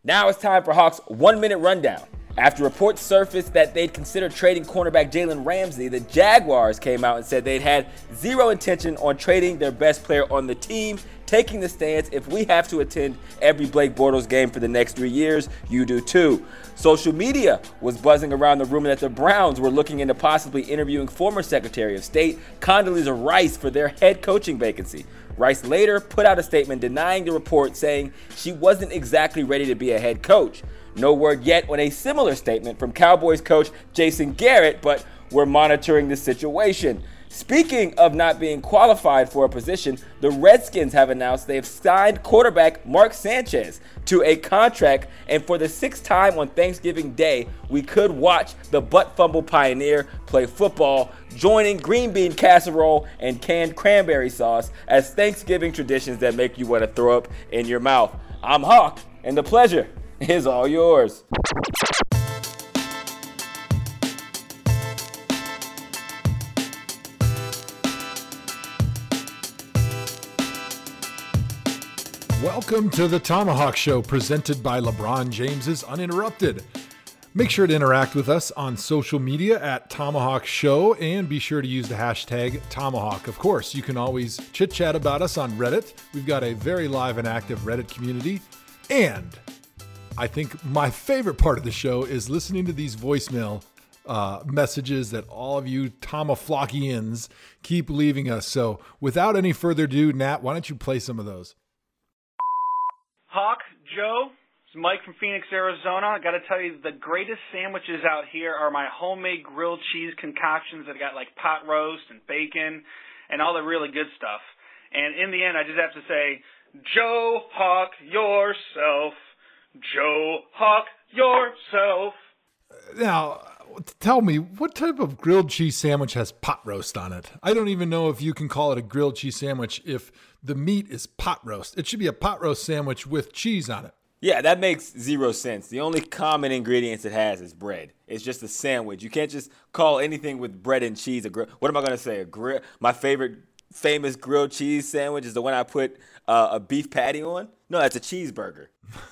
Now it's time for Hawks' 1-minute rundown. After reports surfaced that they'd considered trading cornerback Jalen Ramsey, the Jaguars came out and said they'd had zero intention on trading their best player on the team, taking the stance, if we have to attend every Blake Bortles game for the next 3 years, you do too. Social media was buzzing around the rumor that the Browns were looking into possibly interviewing former Secretary of State Condoleezza Rice for their head coaching vacancy. Rice later put out a statement denying the report, saying she wasn't exactly ready to be a head coach. No word yet on a similar statement from Cowboys coach Jason Garrett, but we're monitoring the situation. Speaking of not being qualified for a position, the Redskins have announced they have signed quarterback Mark Sanchez to a contract, and for the 6th time on Thanksgiving Day, we could watch the butt fumble pioneer play football, joining green bean casserole and canned cranberry sauce as Thanksgiving traditions that make you want to throw up in your mouth. I'm Hawk, and the pleasure is all yours. Welcome to the Tomahawk Show, presented by LeBron James's Uninterrupted. Make sure to interact with us on social media at Tomahawk Show, and be sure to use the hashtag Tomahawk. Of course, you can always chit-chat about us on Reddit. We've got a very live and active Reddit community. And I think my favorite part of the show is listening to these voicemail messages that all of you Tomaflockians keep leaving us. So without any further ado, Nat, why don't you play some of those? Hawk, Joe, it's Mike from Phoenix, Arizona. I got to tell you, the greatest sandwiches out here are my homemade grilled cheese concoctions that got like pot roast and bacon and all the really good stuff. And in the end, I just have to say, Joe Hawk yourself. Joe Hawk yourself. Now, tell me, what type of grilled cheese sandwich has pot roast on it? I don't even know if you can call it a grilled cheese sandwich if the meat is pot roast. It should be a pot roast sandwich with cheese on it. Yeah, that makes zero sense. The only common ingredients it has is bread. It's just a sandwich. You can't just call anything with bread and cheese a grill. What am I going to say? My favorite famous grilled cheese sandwich is the one I put a beef patty on? No, that's a cheeseburger.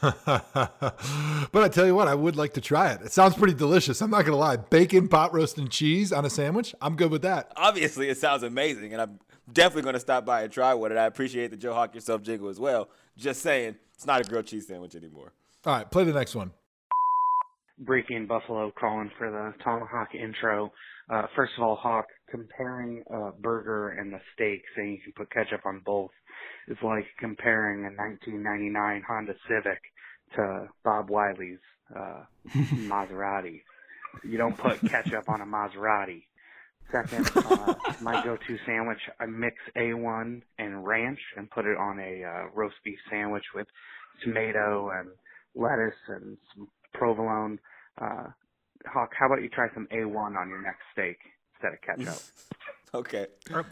But I tell you what, I would like to try it. It sounds pretty delicious. I'm not going to lie. Bacon, pot roast, and cheese on a sandwich? I'm good with that. Obviously, it sounds amazing, and I'm definitely going to stop by and try one, and I appreciate the Joe Hawk Yourself jingle as well. Just saying, it's not a grilled cheese sandwich anymore. All right, play the next one. Briefy in Buffalo calling for the Tomahawk intro. First of all, Hawk, comparing a burger and a steak, saying you can put ketchup on both, is like comparing a 1999 Honda Civic to Bob Wiley's Maserati. You don't put ketchup on a Maserati. Second, my go-to sandwich, I mix A1 and ranch and put it on a roast beef sandwich with tomato and lettuce and some provolone. Hawk, how about you try some A1 on your next steak instead of ketchup? Okay.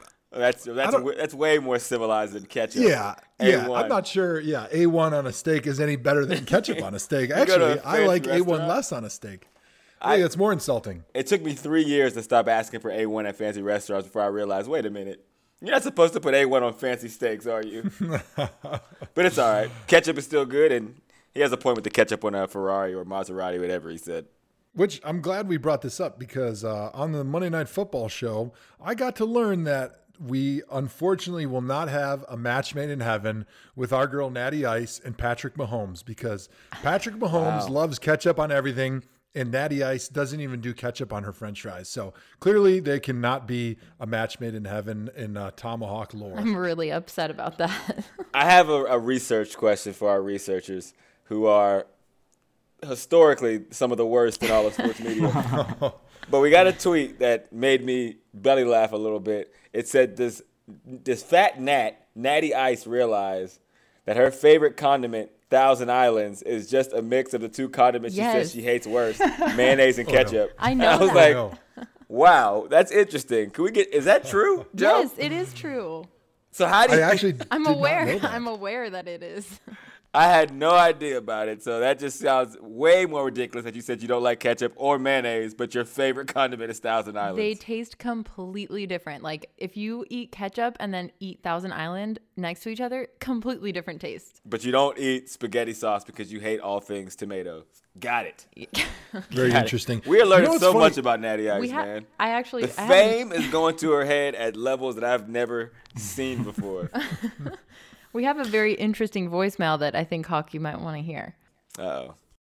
That's way more civilized than ketchup. Yeah, I'm not sure. Yeah, A1 on a steak is any better than ketchup on a steak. Actually, I like A1 less on a steak. I think it's more insulting. It took me 3 years to stop asking for A1 at fancy restaurants before I realized, wait a minute, you're not supposed to put A1 on fancy steaks, are you? But it's all right. Ketchup is still good, and he has a point with the ketchup on a Ferrari or Maserati, whatever he said. Which I'm glad we brought this up because on the Monday Night Football show, I got to learn that we unfortunately will not have a match made in heaven with our girl Natty Ice and Patrick Mahomes, because Patrick Mahomes loves ketchup on everything, and Natty Ice doesn't even do ketchup on her french fries. So clearly they cannot be a match made in heaven in Tomahawk lore. I'm really upset about that. I have a research question for our researchers who are historically some of the worst in all of sports media. But we got a tweet that made me belly laugh a little bit. It said, this fat Natty Ice, realize that her favorite condiment, Thousand Islands, is just a mix of the two condiments she says she hates worse, mayonnaise and ketchup. I know. And I was like, wow, that's interesting. Is that true, Joe? Yes, it is true. So how do you I'm aware that it is. I had no idea about it, so that just sounds way more ridiculous that you said you don't like ketchup or mayonnaise, but your favorite condiment is Thousand Islands. They taste completely different. Like if you eat ketchup and then eat Thousand Island next to each other, completely different taste. But you don't eat spaghetti sauce because you hate all things tomatoes. Got it. Very interesting. We are learning what's so funny? much about Natty Ice, man. The I fame is going to her head at levels that I've never seen before. We have a very interesting voicemail that I think Hawk you might want to hear. Uh-oh.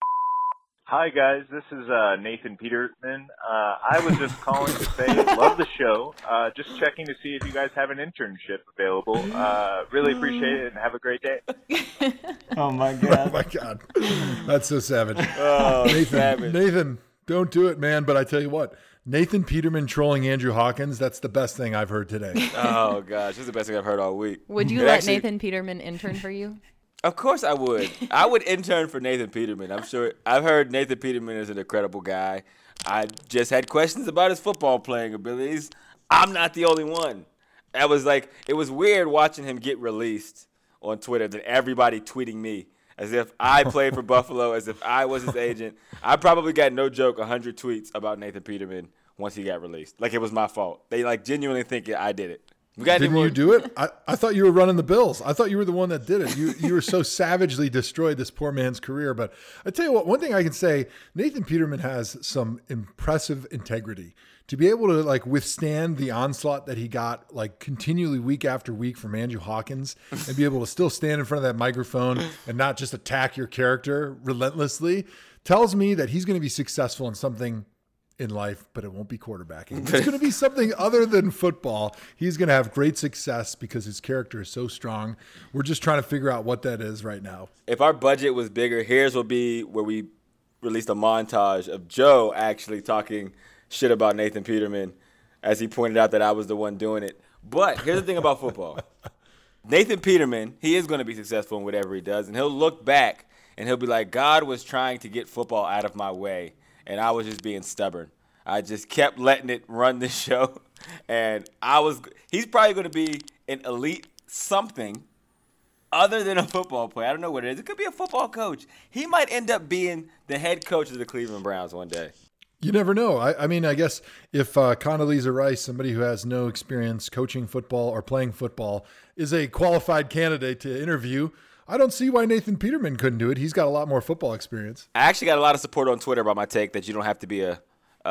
Hi, guys. This is Nathan Peterman. I was just calling to say love the show. Just checking to see if you guys have an internship available. Really appreciate it and have a great day. Oh, my God. Oh, my God. That's so savage. Oh, Nathan, Nathan, don't do it, man. But I tell you what, Nathan Peterman trolling Andrew Hawkins, that's the best thing I've heard today. Oh, gosh. This is the best thing I've heard all week. Would you let Nathan Peterman intern for you? Of course I would. I would intern for Nathan Peterman. I'm sure. I've heard Nathan Peterman is an incredible guy. I just had questions about his football playing abilities. I'm not the only one. It was weird watching him get released on Twitter, then everybody tweeting me as if I played for Buffalo, as if I was his agent. I probably got, no joke, 100 tweets about Nathan Peterman once he got released. Like it was my fault. They genuinely think I did it. Didn't you do it? I thought you were running the Bills. I thought you were the one that did it. You were so savagely destroyed this poor man's career. But I tell you what, one thing I can say, Nathan Peterman has some impressive integrity. To be able to withstand the onslaught that he got continually week after week from Andrew Hawkins and be able to still stand in front of that microphone and not just attack your character relentlessly tells me that he's going to be successful in something in life, but it won't be quarterbacking. It's going to be something other than football. He's going to have great success because his character is so strong. We're just trying to figure out what that is right now. If our budget was bigger, here's will be where we released a montage of Joe actually talking shit about Nathan Peterman as he pointed out that I was the one doing it. But here's the thing about football. Nathan Peterman, he is going to be successful in whatever he does, and he'll look back and he'll be like, God was trying to get football out of my way, and I was just being stubborn. I just kept letting it run the show, and he's probably going to be an elite something other than a football player. I don't know what it is. It could be a football coach. He might end up being the head coach of the Cleveland Browns one day. You never know. I mean, I guess if Condoleezza Rice, somebody who has no experience coaching football or playing football, is a qualified candidate to interview, I don't see why Nathan Peterman couldn't do it. He's got a lot more football experience. I actually got a lot of support on Twitter about my take that you don't have to be a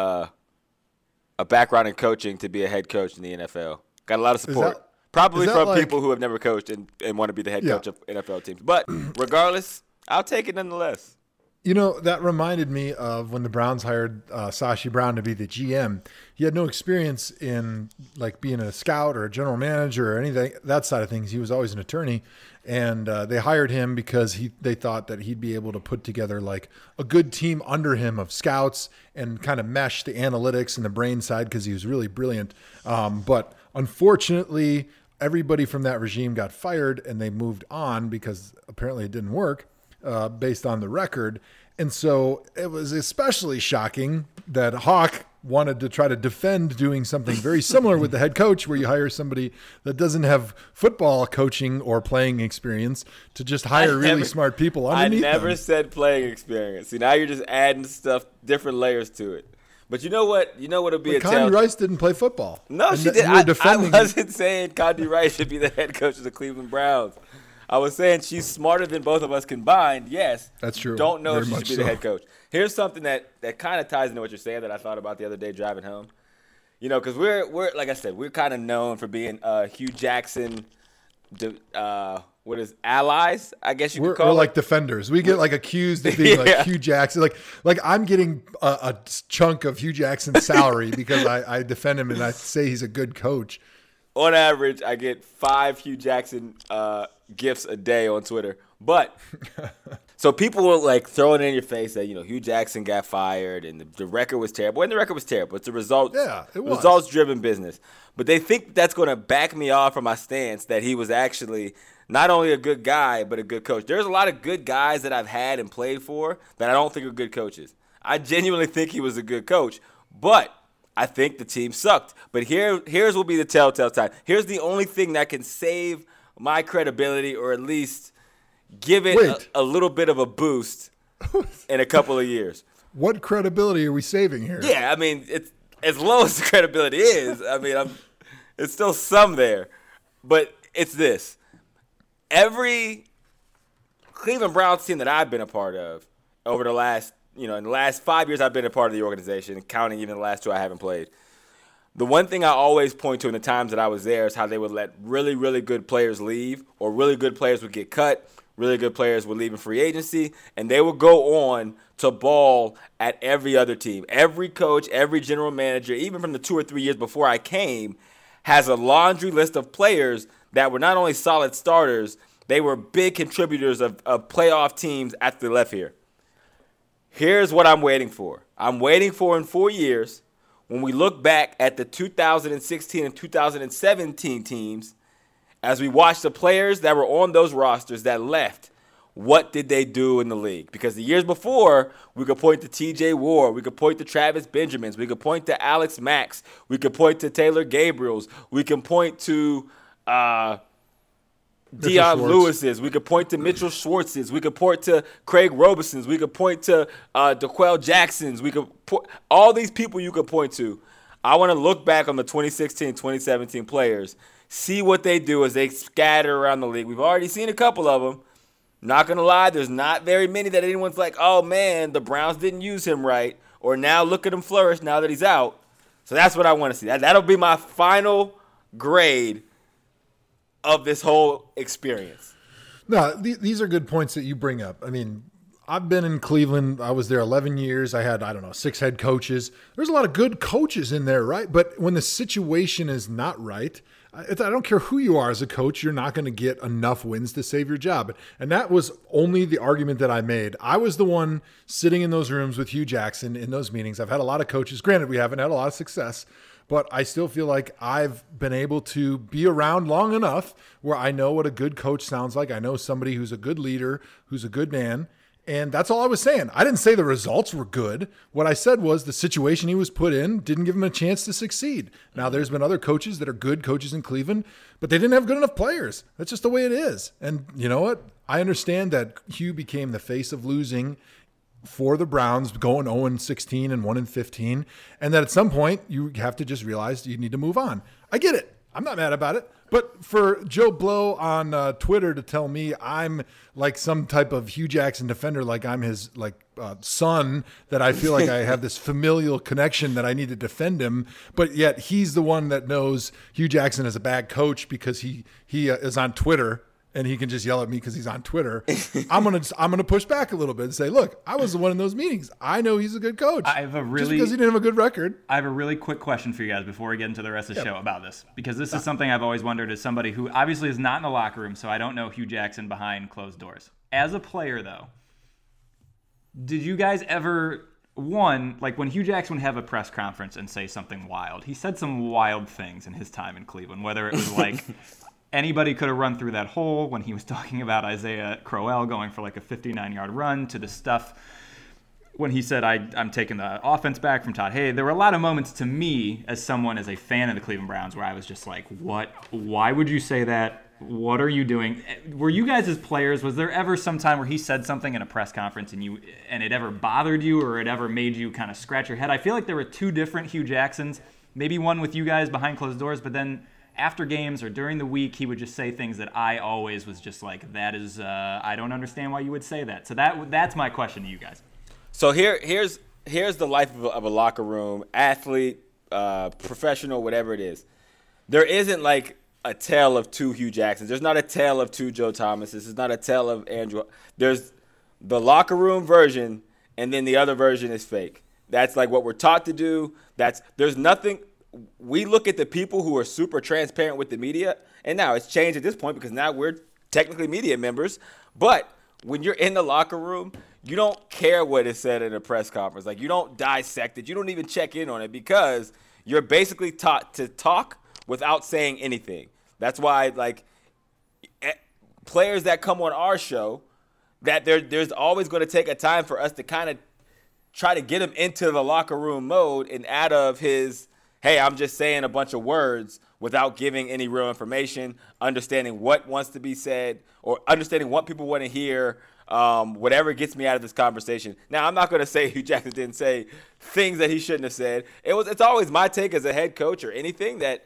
background in coaching to be a head coach in the NFL. Got a lot of support. Probably from people who have never coached and want to be the head coach of NFL teams. But regardless, I'll take it nonetheless. You know, that reminded me of when the Browns hired Sashi Brown to be the GM. He had no experience in being a scout or a general manager or anything, that side of things. He was always an attorney. And they hired him because they thought that he'd be able to put together a good team under him of scouts and kind of mesh the analytics and the brain side because he was really brilliant. But unfortunately, everybody from that regime got fired and they moved on because apparently it didn't work based on the record. And so it was especially shocking that Hawk wanted to try to defend doing something very similar with the head coach, where you hire somebody that doesn't have football coaching or playing experience to just hire really smart people underneath them. I never said playing experience. See, now you're just adding stuff, different layers to it. But you know what? You know what would be Condi Rice didn't play football. No, she did. I wasn't saying Condi Rice should be the head coach of the Cleveland Browns. I was saying she's smarter than both of us combined. Yes. That's true. Don't know if she should be so. the head coach. Here's something that kind of ties into what you're saying that I thought about the other day driving home. You know, because we're like I said, we're kind of known for being Hugh Jackson, allies, I guess you could call it. We're like defenders. We get accused of being Hugh Jackson. Like I'm getting a chunk of Hugh Jackson's salary because I defend him and I say he's a good coach. On average, I get 5 Hugh Jackson gifts a day on Twitter. But so people were throwing it in your face that, Hugh Jackson got fired and the record was terrible. And the record was terrible. It's a results-driven business. But they think that's going to back me off from my stance that he was actually not only a good guy, but a good coach. There's a lot of good guys that I've had and played for that I don't think are good coaches. I genuinely think he was a good coach. But I think the team sucked. But here's will be the telltale sign. Here's the only thing that can save my credibility, or at least, give it Wait. a little bit of a boost in a couple of years. What credibility are we saving here? Yeah, I mean, it's as low as the credibility is. I mean, it's still some there, but it's this. Every Cleveland Browns team that I've been a part of over the last, in the last 5 years I've been a part of the organization, counting even the last 2 I haven't played. The one thing I always point to in the times that I was there is how they would let really, really good players leave, or really good players would get cut, really good players would leave in free agency, and they would go on to ball at every other team. Every coach, every general manager, even from the 2 or 3 years before I came, has a laundry list of players that were not only solid starters, they were big contributors of playoff teams after they left here. Here's what I'm waiting for. I'm waiting for in 4 years, when we look back at the 2016 and 2017 teams, as we watch the players that were on those rosters that left, what did they do in the league? Because the years before, we could point to T.J. Ward, we could point to Travis Benjamins, we could point to Alex Max, we could point to Taylor Gabriels, we can point to Deion Lewis's, we could point to Mitchell Schwartz's, we could point to Craig Robeson's, we could point to DeQuell Jackson's, we could all these people you could point to. I want to look back on the 2016, 2017 players, see what they do as they scatter around the league. We've already seen a couple of them. Not going to lie, there's not very many that anyone's like, oh, man, the Browns didn't use him right, or now look at him flourish now that he's out. So that's what I want to see. That'll be my final grade of this whole experience. No, these are good points that you bring up. I mean, I've been in Cleveland. I was there 11 years. I had, 6 head coaches. There's a lot of good coaches in there, right? But when the situation is not right, I don't care who you are as a coach, you're not going to get enough wins to save your job. And that was only the argument that I made. I was the one sitting in those rooms with Hugh Jackson in those meetings. I've had a lot of coaches. Granted, we haven't had a lot of success, but I still feel like I've been able to be around long enough where I know what a good coach sounds like. I know somebody who's a good leader, who's a good man. And that's all I was saying. I didn't say the results were good. What I said was the situation he was put in didn't give him a chance to succeed. Now, there's been other coaches that are good coaches in Cleveland, but they didn't have good enough players. That's just the way it is. And you know what? I understand that Hugh became the face of losing for the Browns, going 0-16 and 1-15, and that at some point you have to just realize you need to move on. I get it. I'm not mad about it. But for Joe Blow on Twitter to tell me I'm like some type of Hugh Jackson defender, like I'm his son, that I feel like I have this familial connection that I need to defend him, but yet he's the one that knows Hugh Jackson is a bad coach because he is on Twitter and he can just yell at me because he's on Twitter. I'm gonna push back a little bit and say, look, I was the one in those meetings. I know he's a good coach. Just because he didn't have a good record. I have a really quick question for you guys before we get into the rest of the show about this, because this is something I've always wondered as somebody who obviously is not in the locker room, so I don't know Hugh Jackson behind closed doors. As a player, though, did you guys ever, like when Hugh Jackson would have a press conference and say something wild, he said some wild things in his time in Cleveland, whether it was like anybody could have run through that hole when he was talking about Isaiah Crowell going for like a 59-yard run, to the stuff when he said, I'm taking the offense back from Todd Hay. There were a lot of moments to me as someone, as a fan of the Cleveland Browns, where I was just like, what? Why would you say that? What are you doing? Were you guys as players, was there ever some time where he said something in a press conference and it ever bothered you, or it ever made you kind of scratch your head? I feel like there were 2 different Hugh Jacksons, maybe one with you guys behind closed doors, but then after games or during the week, he would just say things that I always was just like, that is, I don't understand why you would say that. So that's my question to you guys. So here's the life of a locker room, athlete, professional, whatever it is. There isn't like a tale of 2 Hugh Jacksons. There's not a tale of 2 Joe Thomases. There's not a tale of Andrew. There's the locker room version, and then the other version is fake. That's like what we're taught to do. There's nothing. We look at the people who are super transparent with the media, and now it's changed at this point because now we're technically media members. But when you're in the locker room, you don't care what is said in a press conference. Like, you don't dissect it. You don't even check in on it because you're basically taught to talk without saying anything. That's why, like, players that come on our show, that there's always going to take a time for us to kind of try to get him into the locker room mode and out of his, hey, I'm just saying a bunch of words, without giving any real information, understanding what wants to be said or understanding what people want to hear, whatever gets me out of this conversation. Now, I'm not going to say Hugh Jackson didn't say things that he shouldn't have said. It's always my take as a head coach or anything that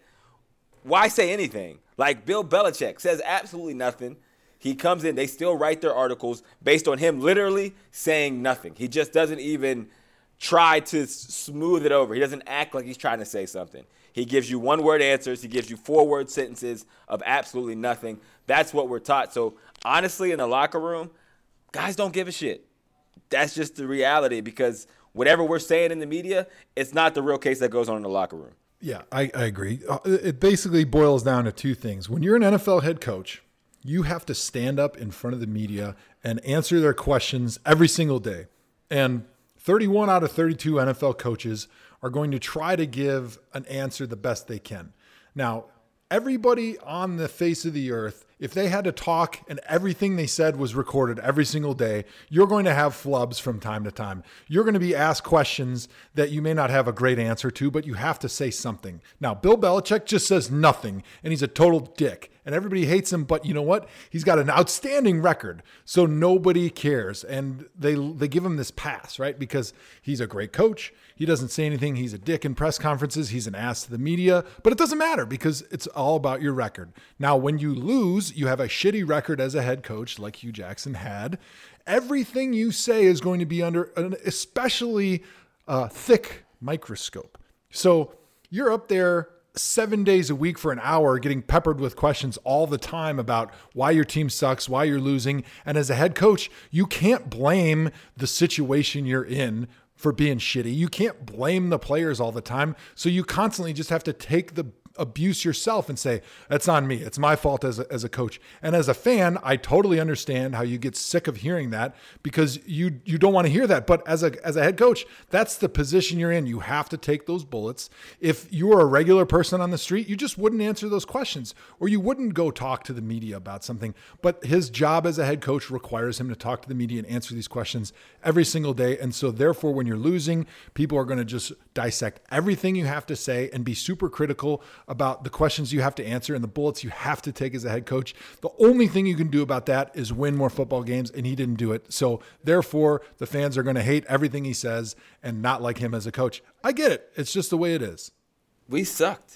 why say anything? Like Bill Belichick says absolutely nothing. He comes in, they still write their articles based on him literally saying nothing. He just doesn't even try to smooth it over. He doesn't act like he's trying to say something. He gives you one-word answers. He gives you four-word sentences of absolutely nothing. That's what we're taught. So, honestly, in the locker room, guys don't give a shit. That's just the reality because whatever we're saying in the media, it's not the real case that goes on in the locker room. Yeah, I agree. It basically boils down to two things. When you're an NFL head coach, you have to stand up in front of the media and answer their questions every single day. And 31 out of 32 NFL coaches are going to try to give an answer the best they can. Now, everybody on the face of the earth, if they had to talk and everything they said was recorded every single day, you're going to have flubs from time to time. You're going to be asked questions that you may not have a great answer to, but you have to say something. Now, Bill Belichick just says nothing, and he's a total dick. And everybody hates him, but you know what? He's got an outstanding record, so nobody cares. And they give him this pass, right? Because he's a great coach. He doesn't say anything. He's a dick in press conferences. He's an ass to the media. But it doesn't matter because it's all about your record. Now, when you lose, you have a shitty record as a head coach like Hugh Jackson had. Everything you say is going to be under an especially thick microscope. So you're up there 7 days a week for an hour getting peppered with questions all the time about why your team sucks, why you're losing. And as a head coach, you can't blame the situation you're in for being shitty. You can't blame the players all the time. So you constantly just have to take the abuse yourself and say, that's on me. It's my fault as a coach. And as a fan, I totally understand how you get sick of hearing that because you don't want to hear that. But as a head coach, that's the position you're in. You have to take those bullets. If you were a regular person on the street, you just wouldn't answer those questions or you wouldn't go talk to the media about something. But his job as a head coach requires him to talk to the media and answer these questions every single day. And so therefore, when you're losing, people are going to just dissect everything you have to say and be super critical about the questions you have to answer and the bullets you have to take as a head coach. The only thing you can do about that is win more football games, and he didn't do it. So therefore, the fans are going to hate everything he says and not like him as a coach. I get it. It's just the way it is. We sucked.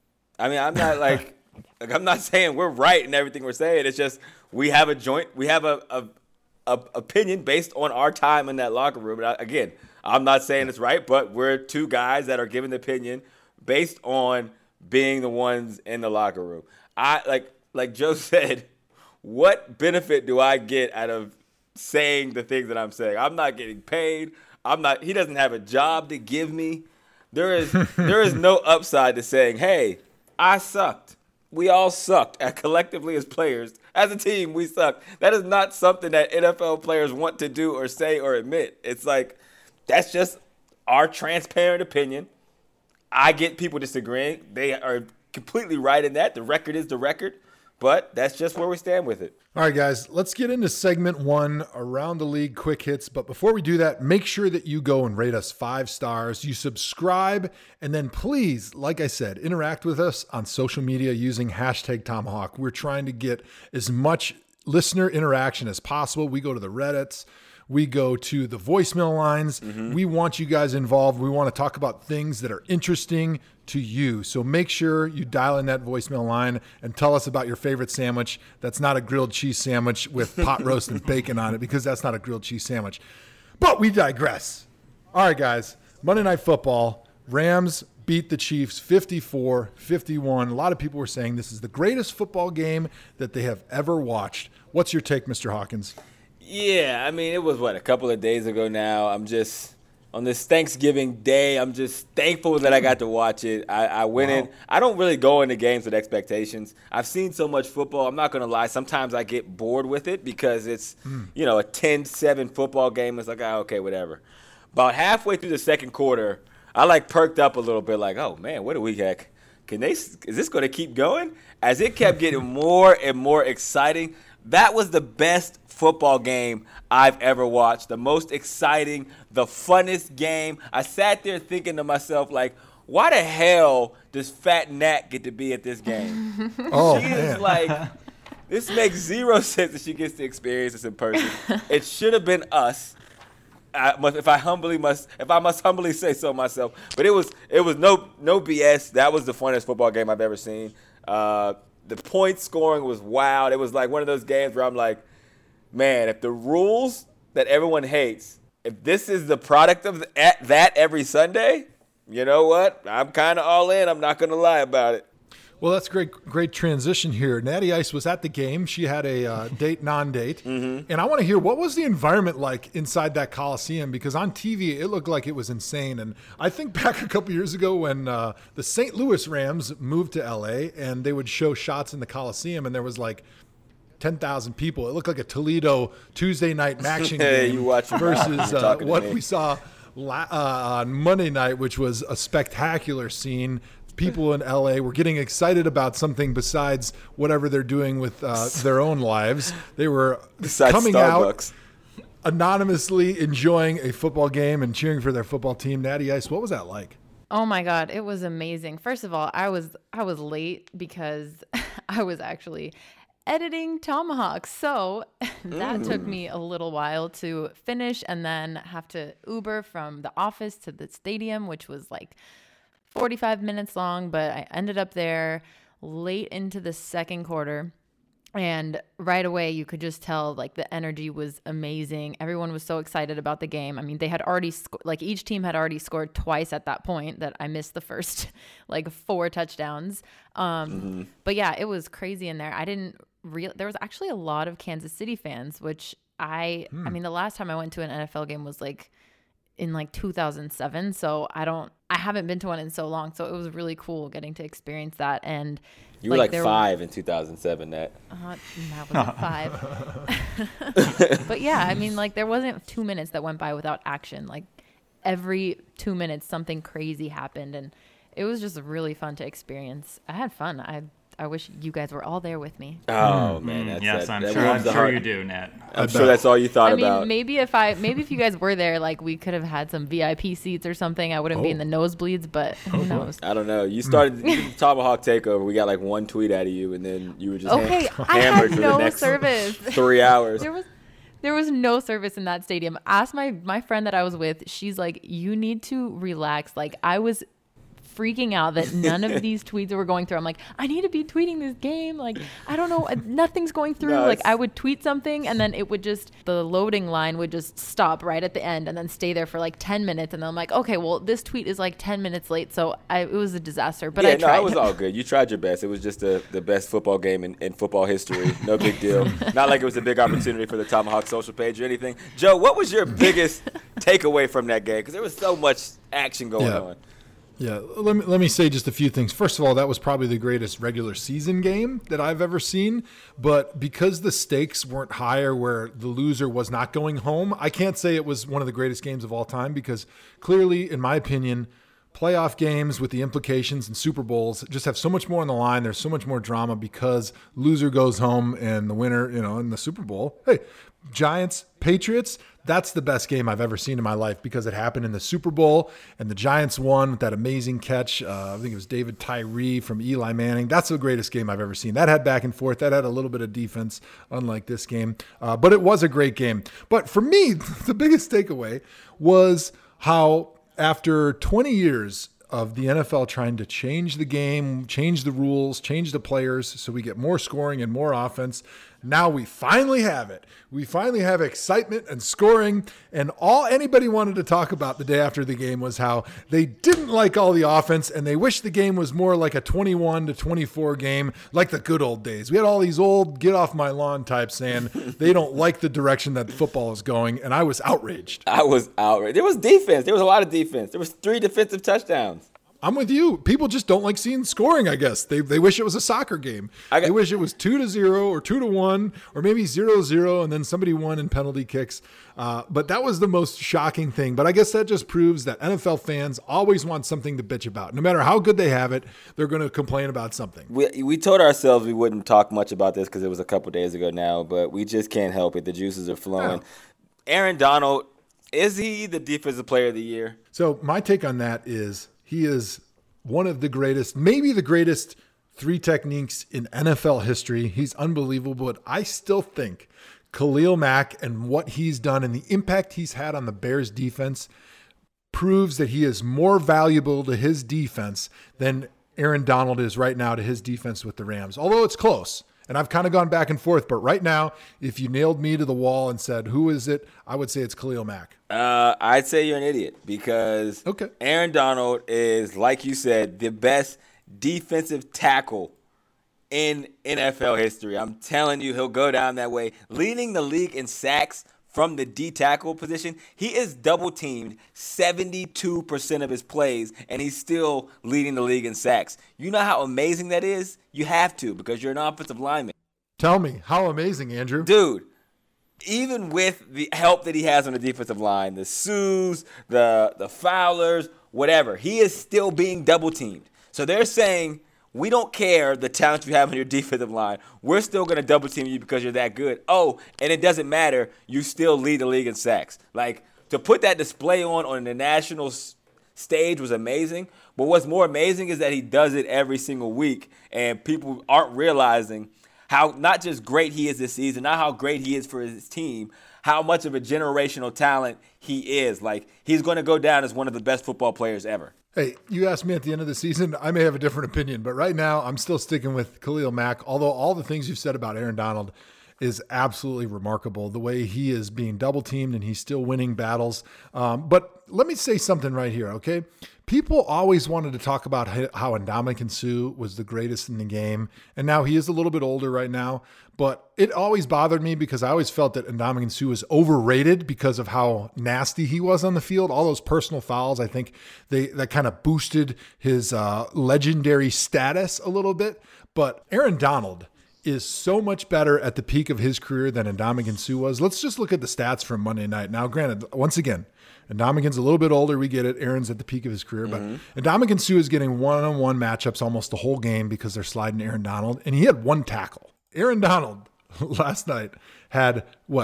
I mean, I'm not like I'm not saying we're right in everything we're saying. It's just we have a opinion based on our time in that locker room. And again, I'm not saying it's right, but we're two guys that are giving the opinion based on being the ones in the locker room. I like Joe said, what benefit do I get out of saying the things that I'm saying? I'm not getting paid. He doesn't have a job to give me. There is no upside to saying, hey, I sucked. We all sucked collectively as players. As a team, we sucked. That is not something that NFL players want to do or say or admit. It's like, that's just our transparent opinion. I get people disagreeing. They are completely right in that. The record is the record, but that's just where we stand with it. All right, guys, let's get into segment 1, Around the League Quick Hits. But before we do that, make sure that you go and rate us 5 stars. You subscribe, and then please, like I said, interact with us on social media using #Tomahawk. We're trying to get as much listener interaction as possible. We go to the Reddits. We go to the voicemail lines. Mm-hmm. We want you guys involved. We want to talk about things that are interesting to you. So make sure you dial in that voicemail line and tell us about your favorite sandwich. That's not a grilled cheese sandwich with pot roast and bacon on it, because that's not a grilled cheese sandwich. But we digress. All right, guys. Monday Night Football. Rams beat the Chiefs 54-51. A lot of people were saying this is the greatest football game that they have ever watched. What's your take, Mr. Hawkins? Yeah, I mean, it was, a couple of days ago now. I'm just, on this Thanksgiving Day, I'm just thankful that I got to watch it. I went in. I don't really go into games with expectations. I've seen so much football. I'm not going to lie. Sometimes I get bored with it because it's, a 10-7 football game. It's like, okay, whatever. About halfway through the second quarter, I, perked up a little bit like, oh, man, what do we got? Is this going to keep going? As it kept getting more and more exciting, that was the best football game I've ever watched. The most exciting, the funnest game. I sat there thinking to myself, why the hell does Fat Nat get to be at this game? Oh, She man. is like, this makes zero sense that she gets to experience this in person. It should have been us. If I must humbly say so myself. But it was no BS. That was the funnest football game I've ever seen. The point scoring was wild. It was like one of those games where I'm like, man, if the rules that everyone hates, if this is the product of that every Sunday, you know what? I'm kind of all in. I'm not going to lie about it. Well, that's great transition here. Natty Ice was at the game. She had a date, non-date. And I want to hear, what was the environment like inside that Coliseum? Because on TV, it looked like it was insane. And I think back a couple years ago when the St. Louis Rams moved to L.A. and they would show shots in the Coliseum, and there was like 10,000 people. It looked like a Toledo Tuesday night action game You watch it. versus You're talking to what me. we saw on Monday night, which was a spectacular scene. People in LA were getting excited about something besides whatever they're doing with their own lives. They were Besides coming Starbucks. out anonymously enjoying a football game and cheering for their football team. Natty Ice, what was that like? Oh my God, it was amazing. First of all, I was late because I was actually editing Tomahawk. So that took me a little while to finish and then have to Uber from the office to the stadium, which was like 45 minutes long, but I ended up there late into the second quarter. And right away, you could just tell like the energy was amazing. Everyone was so excited about the game. I mean, they had already each team had already scored twice at that point that I missed the first like 4 touchdowns. But yeah, it was crazy in there. There was actually a lot of Kansas City fans, which I mean, the last time I went to an NFL game was like in like 2007. So I haven't been to one in so long. So it was really cool getting to experience that. And You were like 5 in 2007, Nat. that was 5. But yeah, I mean, like there wasn't 2 minutes that went by without action. Like every 2 minutes, something crazy happened. And it was just really fun to experience. I had fun. I wish you guys were all there with me. Oh, man. Yes, I'm that sure. warms I'm the sure heart. you do, Nat. I'm sure that's all you thought I mean, about. maybe if you guys were there, like we could have had some VIP seats or something. I wouldn't be in the nosebleeds, but who knows? I don't know. You started the Tomahawk takeover. We got like one tweet out of you, and then you were just Okay, I hammered had for no the next service. 3 hours. There was no service in that stadium. Ask my friend that I was with. She's like, you need to relax. Like I was freaking out that none of these tweets were going through. I'm like, I need to be tweeting this game. Like, I don't know. Nothing's going through. No, like I would tweet something and then it would the loading line would just stop right at the end and then stay there for like 10 minutes. And then I'm like, okay, well, this tweet is like 10 minutes late. So it was a disaster, but I tried. No, it was all good. You tried your best. It was just the best football game in football history. No big deal. Not like it was a big opportunity for the Tomahawk social page or anything. Joe, what was your biggest takeaway from that game? Because there was so much action going on. Yeah, let me say just a few things. First of all, that was probably the greatest regular season game that I've ever seen. But because the stakes weren't higher where the loser was not going home, I can't say it was one of the greatest games of all time because clearly, in my opinion, playoff games with the implications and Super Bowls just have so much more on the line. There's so much more drama because loser goes home and the winner, in the Super Bowl. Hey, Giants, Patriots, that's the best game I've ever seen in my life because it happened in the Super Bowl and the Giants won with that amazing catch. I think it was David Tyree from Eli Manning. That's the greatest game I've ever seen. That had back and forth. That had a little bit of defense, unlike this game. But it was a great game. But for me, the biggest takeaway was how after 20 years of the NFL trying to change the game, change the rules, change the players so we get more scoring and more offense, now we finally have it. We finally have excitement and scoring, and all anybody wanted to talk about the day after the game was how they didn't like all the offense and they wish the game was more like a 21-24 game like the good old days. We had all these old get off my lawn types saying they don't like the direction that football is going, and I was outraged. I was outraged. There was defense. There was a lot of defense. There was 3 defensive touchdowns. I'm with you. People just don't like seeing scoring, I guess. They wish it was a soccer game. They wish it was 2-0 or 2-1 or maybe 0-0 and then somebody won in penalty kicks. But that was the most shocking thing. But I guess that just proves that NFL fans always want something to bitch about. No matter how good they have it, they're going to complain about something. We told ourselves we wouldn't talk much about this because it was a couple days ago now, but we just can't help it. The juices are flowing. Aaron Donald, is he the defensive player of the year? So my take on that is he is one of the greatest, maybe the greatest 3 techniques in NFL history. He's unbelievable, but I still think Khalil Mack and what he's done and the impact he's had on the Bears defense proves that he is more valuable to his defense than Aaron Donald is right now to his defense with the Rams. Although it's close, and I've kind of gone back and forth, but right now, if you nailed me to the wall and said, who is it? I would say it's Khalil Mack. I'd say you're an idiot because Aaron Donald is, like you said, the best defensive tackle in NFL history. I'm telling you, he'll go down that way. Leading the league in sacks from the D tackle position, he is double teamed 72% of his plays, and he's still leading the league in sacks. You know how amazing that is? You have to, because you're an offensive lineman. Tell me, how amazing, Andrew? Dude, even with the help that he has on the defensive line, the Sues, the Fowlers, whatever, he is still being double teamed. So they're saying, we don't care the talent you have on your defensive line. We're still going to double team you because you're that good. Oh, and it doesn't matter. You still lead the league in sacks. Like, to put that display on the national stage was amazing. But what's more amazing is that he does it every single week, and people aren't realizing how not just great he is this season, not how great he is for his team, how much of a generational talent he is. Like, he's going to go down as one of the best football players ever. Hey, you asked me at the end of the season, I may have a different opinion, but right now I'm still sticking with Khalil Mack, although all the things you've said about Aaron Donald is absolutely remarkable, the way he is being double-teamed and he's still winning battles. But let me say something right here, okay? People always wanted to talk about how Ndamukong Suh was the greatest in the game, and now he is a little bit older right now, but it always bothered me because I always felt that Ndamukong Suh was overrated because of how nasty he was on the field. All those personal fouls, I think that kind of boosted his legendary status a little bit. But Aaron Donald is so much better at the peak of his career than Ndamukong Suh was. Let's just look at the stats from Monday night. Now, granted, once again, Ndamukong's a little bit older. We get it. Aaron's at the peak of his career. But Ndamukong Suh is getting one-on-one matchups almost the whole game because they're sliding Aaron Donald. And he had 1 tackle. Aaron Donald last night had,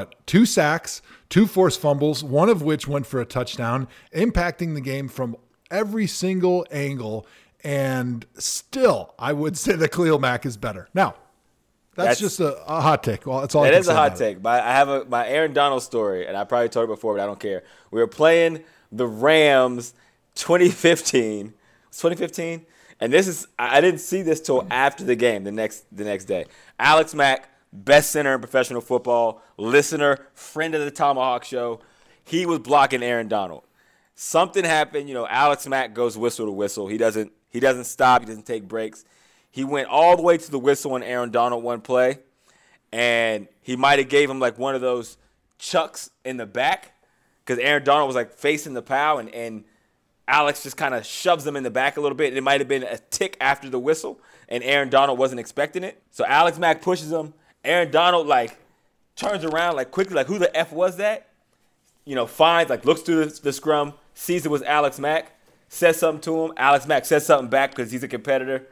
2 sacks, 2 forced fumbles, one of which went for a touchdown, impacting the game from every single angle. And still, I would say that Khalil Mack is better. Now, that's just a hot take. Well, that's all. It is a hot take. But I have my Aaron Donald story, and I probably told it before, but I don't care. We were playing the Rams 2015. It's 2015, and I didn't see this till after the game, the next day. Alex Mack, best center in professional football, listener, friend of the Tomahawk Show. He was blocking Aaron Donald. Something happened. Alex Mack goes whistle to whistle. He doesn't stop. He doesn't take breaks. He went all the way to the whistle on Aaron Donald one play, and he might have gave him like one of those chucks in the back because Aaron Donald was like facing the pow, and Alex just kind of shoves him in the back a little bit. And it might have been a tick after the whistle, and Aaron Donald wasn't expecting it. So Alex Mack pushes him. Aaron Donald like turns around like quickly, like who the F was that? Finds, like looks through the scrum, sees it was Alex Mack, says something to him. Alex Mack says something back because he's a competitor.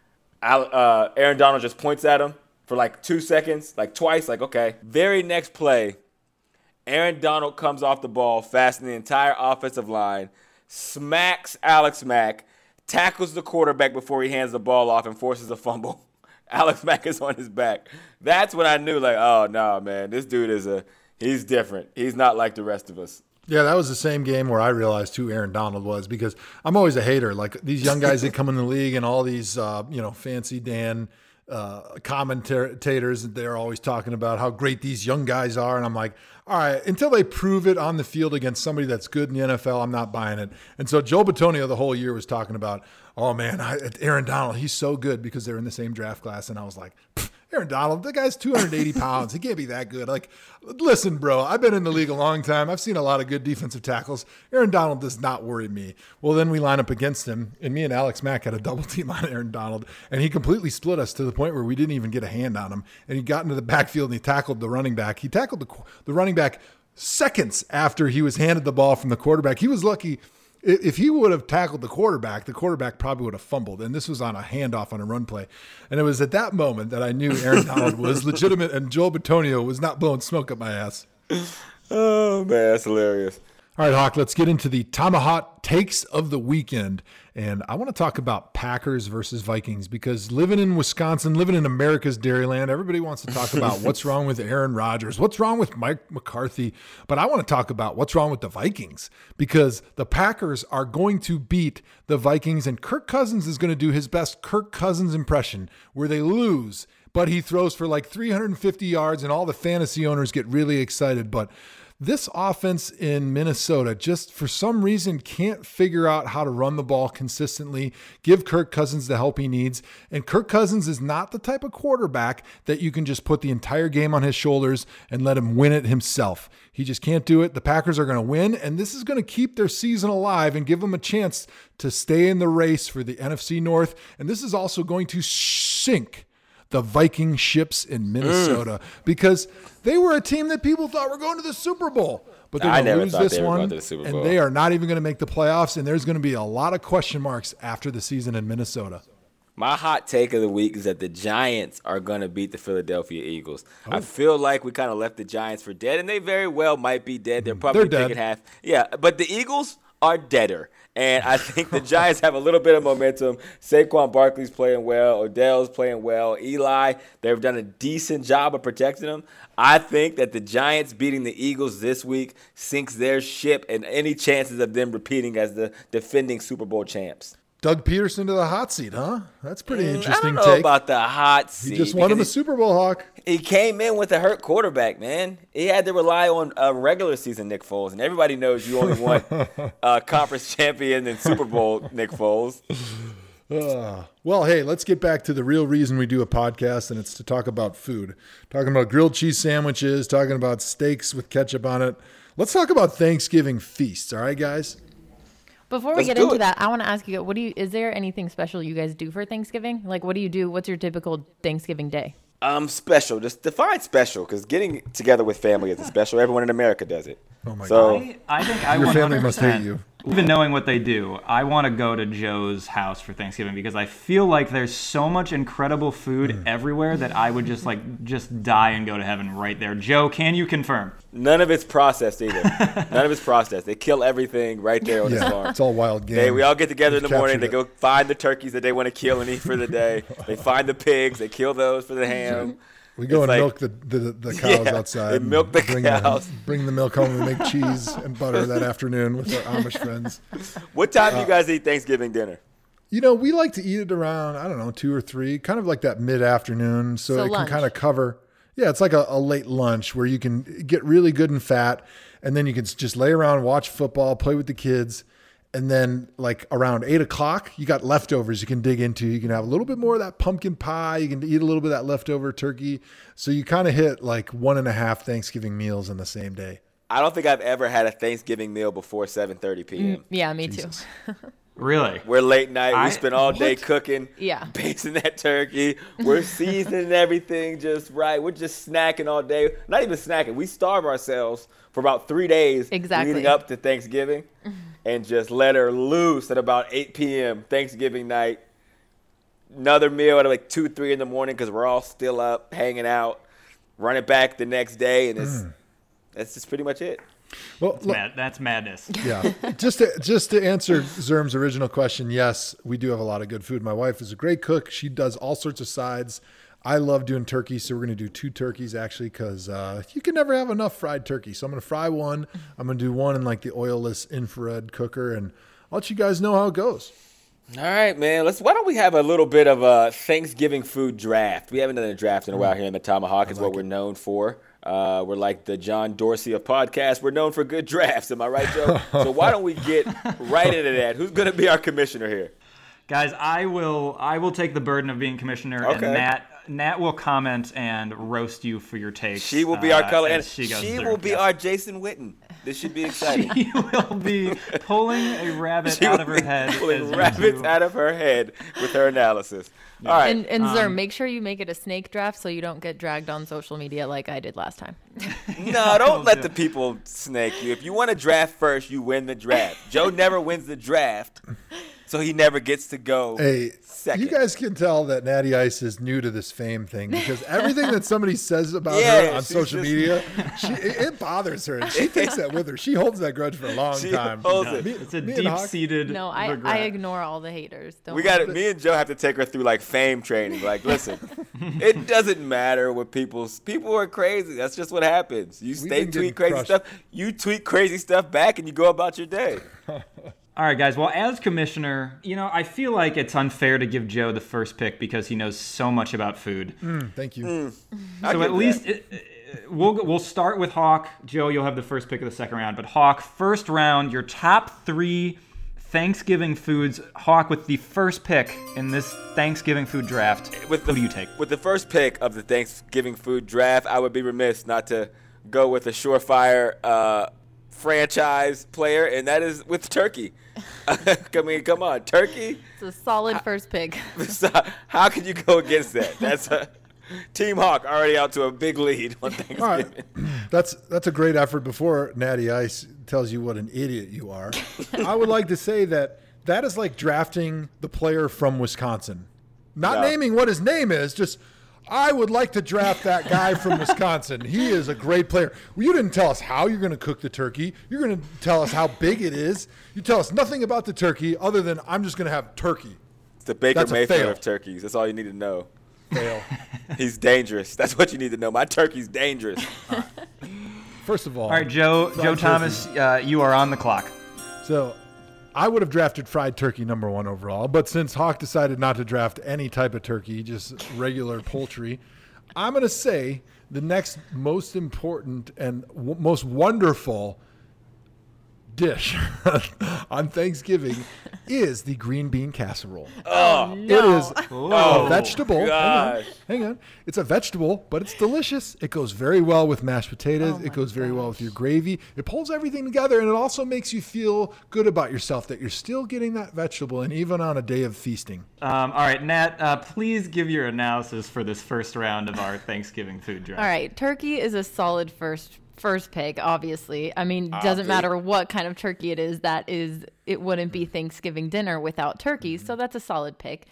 Aaron Donald just points at him for like 2 seconds, like twice, like, okay. Very next play, Aaron Donald comes off the ball, faster than the entire offensive line, smacks Alex Mack, tackles the quarterback before he hands the ball off and forces a fumble. Alex Mack is on his back. That's when I knew, like, oh, no, man, this dude he's different. He's not like the rest of us. Yeah, that was the same game where I realized who Aaron Donald was because I'm always a hater. Like these young guys that come in the league and all these, fancy Dan commentators, they're always talking about how great these young guys are. And I'm like, all right, until they prove it on the field against somebody that's good in the NFL, I'm not buying it. And so Joe Bitonio the whole year was talking about, oh, man, Aaron Donald, he's so good because they're in the same draft class. And I was like, Aaron Donald, the guy's 280 pounds. He can't be that good. Like, listen, bro, I've been in the league a long time. I've seen a lot of good defensive tackles. Aaron Donald does not worry me. Well, then we line up against him, and me and Alex Mack had a double team on Aaron Donald, and he completely split us to the point where we didn't even get a hand on him. And he got into the backfield, and he tackled the running back. He tackled the running back seconds after he was handed the ball from the quarterback. He was lucky. If he would have tackled the quarterback probably would have fumbled. And this was on a handoff on a run play. And it was at that moment that I knew Aaron Donald was legitimate and Joel Bitonio was not blowing smoke up my ass. Oh, man, that's hilarious. All right, Hawk, let's get into the Tomahawk takes of the weekend. And I want to talk about Packers versus Vikings because living in Wisconsin, living in America's Dairyland, everybody wants to talk about what's wrong with Aaron Rodgers, what's wrong with Mike McCarthy. But I want to talk about what's wrong with the Vikings because the Packers are going to beat the Vikings, and Kirk Cousins is going to do his best Kirk Cousins impression where they lose, but he throws for like 350 yards and all the fantasy owners get really excited. But this offense in Minnesota just for some reason can't figure out how to run the ball consistently, give Kirk Cousins the help he needs. And Kirk Cousins is not the type of quarterback that you can just put the entire game on his shoulders and let him win it himself. He just can't do it. The Packers are going to win, and this is going to keep their season alive and give them a chance to stay in the race for the NFC North. And this is also going to sink the Viking ships in Minnesota because they were a team that people thought were going to the Super Bowl, but they're going to lose this one, and they are not even going to make the playoffs, and there's going to be a lot of question marks after the season in Minnesota. My hot take of the week is that the Giants are going to beat the Philadelphia Eagles. I feel like we kind of left the Giants for dead, and they very well might be dead. They're probably thinking half. Yeah, but the Eagles are deader. And I think the Giants have a little bit of momentum. Saquon Barkley's playing well. Odell's playing well. Eli, they've done a decent job of protecting them. I think that the Giants beating the Eagles this week sinks their ship and any chances of them repeating as the defending Super Bowl champs. Doug Peterson to the hot seat, huh? That's pretty interesting. I don't know about the hot seat. He just won him a Super Bowl, Hawk. He came in with a hurt quarterback, man. He had to rely on a regular season Nick Foles, and everybody knows you only want conference champion and Super Bowl Nick Foles. Well, hey, let's get back to the real reason we do a podcast, and it's to talk about food. Talking about grilled cheese sandwiches, talking about steaks with ketchup on it. Let's talk about Thanksgiving feasts, all right, guys? Before we get into that, I want to ask you, is there anything special you guys do for Thanksgiving? Like, what do you do? What's your typical Thanksgiving day? Special. Just define special, because getting together with family isn't special. Everyone in America does it. Oh, my God. I think I Your family must hate you. Even knowing what they do, I want to go to Joe's house for Thanksgiving because I feel like there's so much incredible food everywhere that I would just die and go to heaven right there. Joe, can you confirm? None of it's processed either. None of it's processed. They kill everything right there on the farm. It's all wild game. We all get together in the morning. They go find the turkeys that they want to kill and eat for the day. They find the pigs. They kill those for the ham. We go and milk the cows outside. They milk the cows. Bring the milk home and make cheese and butter that afternoon with our Amish friends. What time do you guys eat Thanksgiving dinner? You know, we like to eat it around, 2 or 3, kind of like that mid-afternoon. So it lunch. can kind of cover. Yeah, it's like a late lunch where you can get really good and fat. And then you can just lay around, watch football, play with the kids. And then like around 8 o'clock, you got leftovers you can dig into. You can have a little bit more of that pumpkin pie. You can eat a little bit of that leftover turkey. So you kind of hit like 1.5 Thanksgiving meals in the same day. I don't think I've ever had a Thanksgiving meal before 7:30 p.m. Yeah, me too. Really? We're late night. We spend all day cooking, basting that turkey. We're seasoning everything just right. We're just snacking all day. Not even snacking. We starve ourselves for about 3 days leading up to Thanksgiving and just let her loose at about 8 p.m. Thanksgiving night. Another meal at like 2, 3 in the morning because we're all still up, hanging out, running back the next day, and that's just pretty much it. Well, that's madness. Yeah. Just to answer Zerm's original question, yes, we do have a lot of good food. My wife is a great cook. She does all sorts of sides. I love doing turkey, so we're going to do 2 turkeys actually because you can never have enough fried turkey. So I'm going to fry one. I'm going to do one in like the oilless infrared cooker, and I'll let you guys know how it goes. All right, man. Why don't we have a little bit of a Thanksgiving food draft? We haven't done a draft in a while here in the Tomahawk. Is what we're known for. We're like the John Dorsey of podcasts. We're known for good drafts. Am I right, Joe? So why don't we get right into that? Who's going to be our commissioner here? Guys, I will take the burden of being commissioner, and Nat will comment and roast you for your takes. She will be our color, and she will be our Jason Witten. This should be exciting. She will be pulling a rabbit out of her head. Pulling rabbits out of her head with her analysis. All right. And Zerm, make sure you make it a snake draft so you don't get dragged on social media like I did last time. No, don't let the people snake you. If you want to draft first, you win the draft. Joe never wins the draft. so he never gets to go second. You guys can tell that Natty Ice is new to this fame thing because everything that somebody says about her on social media, it bothers her. And she takes that with her. She holds that grudge for a long time. It's a deep-seated regret. I ignore all the haters. Me and Joe have to take her through like fame training. Like, listen, it doesn't matter what people are crazy. That's just what happens. You tweet crazy stuff. You tweet crazy stuff back, and you go about your day. All right, guys. Well, as commissioner, I feel like it's unfair to give Joe the first pick because he knows so much about food. Thank you. So at least we'll start with Hawk. Joe, you'll have the first pick of the second round. But Hawk, first round, your top 3 Thanksgiving foods. Hawk, with the first pick in this Thanksgiving food draft, who do you take? With the first pick of the Thanksgiving food draft, I would be remiss not to go with a surefire franchise player, and that is with turkey. I mean, come on, turkey. It's a solid first pick. How can you go against that? That's Team Hawk already out to a big lead on Thanksgiving. All right. That's a great effort. Before Natty Ice tells you what an idiot you are, I would like to say that is like drafting the player from Wisconsin. Not naming what his name is, just I would like to draft that guy from Wisconsin. He is a great player. Well, you didn't tell us how you're going to cook the turkey. You're going to tell us how big it is. You tell us nothing about the turkey other than I'm just going to have turkey. It's the Baker Mayfield of turkeys. That's all you need to know. Fail. He's dangerous. That's what you need to know. My turkey's dangerous. First of all right, Joe Thomas, you are on the clock. So I would have drafted fried turkey number 1 overall, but since Hawk decided not to draft any type of turkey, just regular poultry, I'm going to say the next most important and most wonderful dish on Thanksgiving is the green bean casserole. No. It is a vegetable. Gosh. Hang on. It's a vegetable, but it's delicious. It goes very well with mashed potatoes. It goes very well with your gravy. It pulls everything together, and it also makes you feel good about yourself that you're still getting that vegetable, and even on a day of feasting. All right, Nat, please give your analysis for this first round of our Thanksgiving food draft. All right, turkey is a solid first pick, obviously. I mean, doesn't matter what kind of turkey it is. It wouldn't be Thanksgiving dinner without turkey, so that's a solid pick.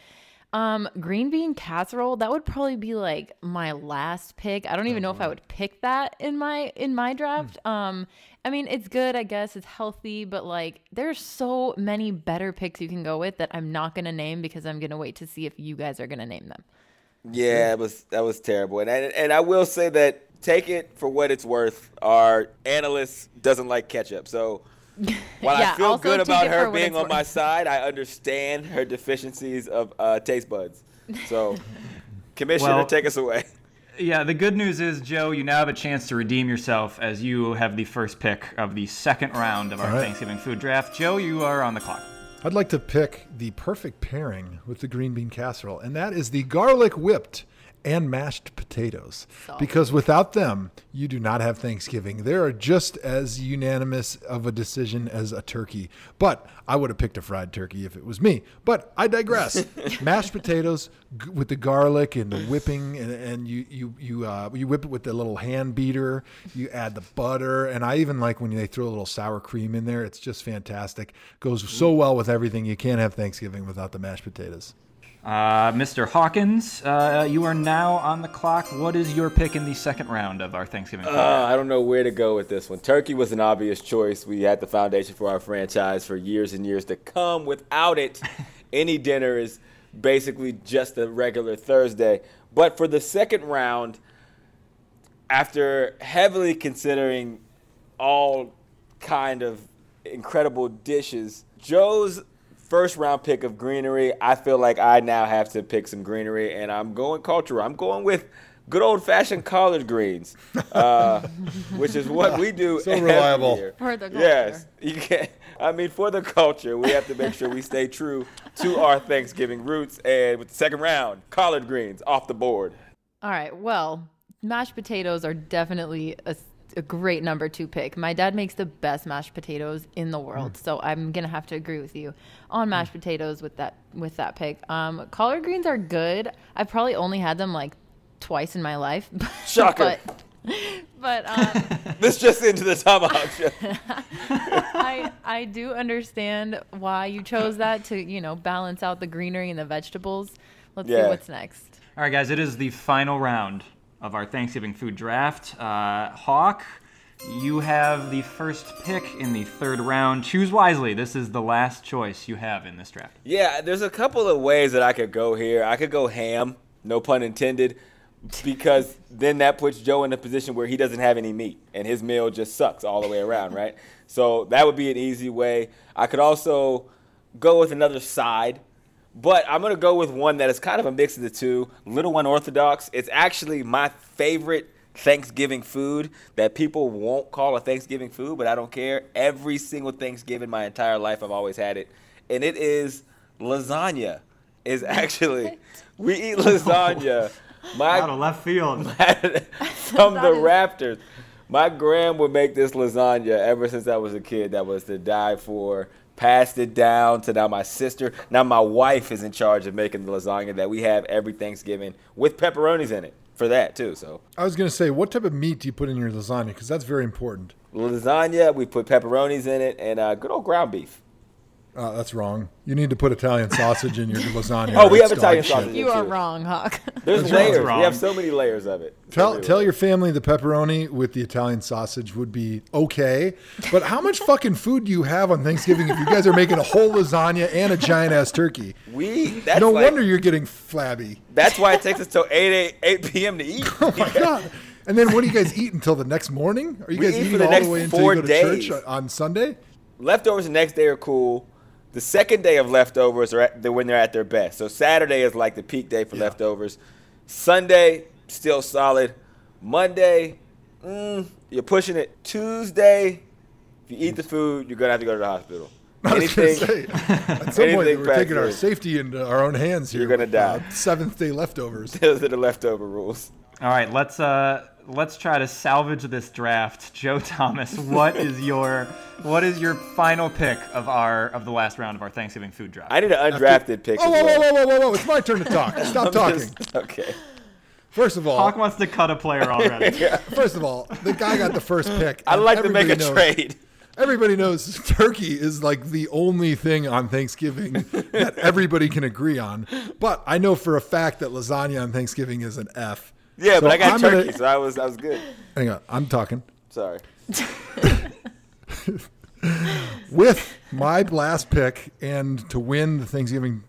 Green bean casserole, that would probably be like my last pick. I don't even know if I would pick that in my draft. I mean, it's good, I guess. It's healthy, but like there's so many better picks you can go with that I'm not going to name because I'm going to wait to see if you guys are going to name them. Yeah, that was terrible. And I will say that, take it for what it's worth, our analyst doesn't like ketchup. So while I feel good about her being on my side, I understand her deficiencies of taste buds. So, Commissioner, take us away. Yeah, the good news is, Joe, you now have a chance to redeem yourself as you have the first pick of the second round of our Thanksgiving food draft. Joe, you are on the clock. I'd like to pick the perfect pairing with the green bean casserole, and that is the garlic whipped and mashed potatoes. Because without them, you do not have Thanksgiving. They are just as unanimous of a decision as a turkey. But I would have picked a fried turkey if it was me. But I digress. Mashed potatoes with the garlic and the whipping, and you whip it with the little hand beater. You add the butter, and I even like when they throw a little sour cream in there. It's just fantastic. Goes so well with everything. You can't have Thanksgiving without the mashed potatoes. Mr. Hawkins, you are now on the clock. What is your pick in the second round of our Thanksgiving food? I don't know where to go with this one. Turkey was an obvious choice. We had the foundation for our franchise for years and years to come. Without it, any dinner is basically just a regular Thursday. But for the second round, after heavily considering all kind of incredible dishes, Joe's first round pick of greenery, I feel like I now have to pick some greenery, and I'm going cultural. I'm going with good old-fashioned collard greens, which is what we do so reliable. Year. For the culture. Yes. You can't, I mean, for the culture, we have to make sure we stay true to our Thanksgiving roots, and with the second round, collard greens off the board. All right, well, mashed potatoes are definitely a great number 2 pick. My dad makes the best mashed potatoes in the world, so I'm gonna have to agree with you on mashed potatoes with that pick. Collard greens are good. I've probably only had them like twice in my life. Shocker. but This just into the tomahawk show. I I do understand why you chose that to, balance out the greenery and the vegetables. Let's see what's next. All right, guys, it is the final round of our Thanksgiving food draft. Hawk, you have the first pick in the third round. Choose wisely. This is the last choice you have in this draft. Yeah, there's a couple of ways that I could go here. I could go ham, no pun intended, because then that puts Joe in a position where he doesn't have any meat, and his meal just sucks all the way around, right? So that would be an easy way. I could also go with another side, but I'm going to go with one that is kind of a mix of the two. Little Unorthodox. It's actually my favorite Thanksgiving food that people won't call a Thanksgiving food, but I don't care. Every single Thanksgiving my entire life I've always had it, and it is lasagna. Is actually we eat lasagna. Out of left field. From the Raptors. My gram would make this lasagna ever since I was a kid. That was to die for. Passed it down to now my sister. Now my wife is in charge of making the lasagna that we have every Thanksgiving with pepperonis in it for that too. So I was going to say, what type of meat do you put in your lasagna? Because that's very important. Lasagna, we put pepperonis in it and good old ground beef. That's wrong. You need to put Italian sausage in your lasagna. Oh, we have Italian sausage. You are wrong, Hawk. There's layers. We have so many layers of it. Tell your family the pepperoni with the Italian sausage would be okay. But how much fucking food do you have on Thanksgiving if you guys are making a whole lasagna and a giant-ass turkey? No wonder you're getting flabby. That's why it takes us till 8 p.m. to eat. Oh, my God. And then what do you guys eat until the next morning? Are you guys eating all the way until you go to church on Sunday? Leftovers the next day are cool. The second day of leftovers are when they're at their best. So Saturday is like the peak day for leftovers. Sunday, still solid. Monday, you're pushing it. Tuesday, if you eat the food, you're going to have to go to the hospital. I was going to say, at some point, we're taking our safety into our own hands here. You're going to die. Seventh day leftovers. Those are the leftover rules. All right, let's try to salvage this draft. Joe Thomas, what is your final pick of the last round of our Thanksgiving food draft? I need an undrafted pick. Whoa! It's my turn to talk. Stop talking. Okay. First of all, Hawk wants to cut a player already. First of all, the guy got the first pick. I'd like to make a trade. Everybody knows turkey is like the only thing on Thanksgiving that everybody can agree on. But I know for a fact that lasagna on Thanksgiving is an F. Yeah, so but I got turkey, so I was good. Hang on, I'm talking. Sorry. With my last pick and to win the Thanksgiving,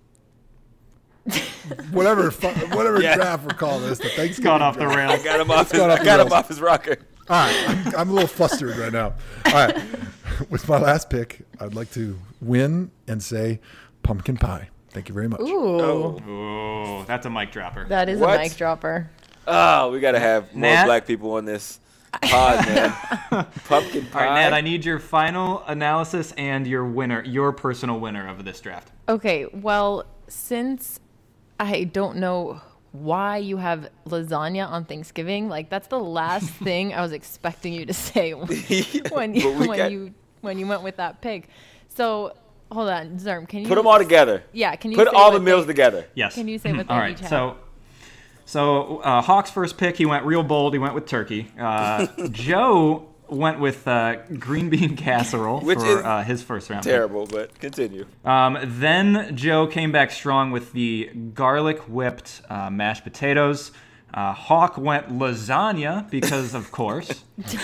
whatever draft we're calling this, the Thanksgiving gone off the rails. I got him off his rocker. All right, I'm a little flustered right now. All right, with my last pick, I'd like to win and say pumpkin pie. Thank you very much. Ooh, that's a mic dropper. That is a mic dropper. Oh, we got to have more black people on this pod, man. Pumpkin pie. All right, Nat, I need your final analysis and your personal winner of this draft. Okay, well, since I don't know why you have lasagna on Thanksgiving, like that's the last thing I was expecting you to say when you went with that pick. So hold on, Zerm, can you put them all together? Yeah, can you put all the meals together? Yes. Can you say what they all right, each have? So Hawk's first pick, he went real bold. He went with turkey. Joe went with green bean casserole for his first round. Terrible, but continue. Then Joe came back strong with the garlic whipped mashed potatoes. Hawk went lasagna because, of course.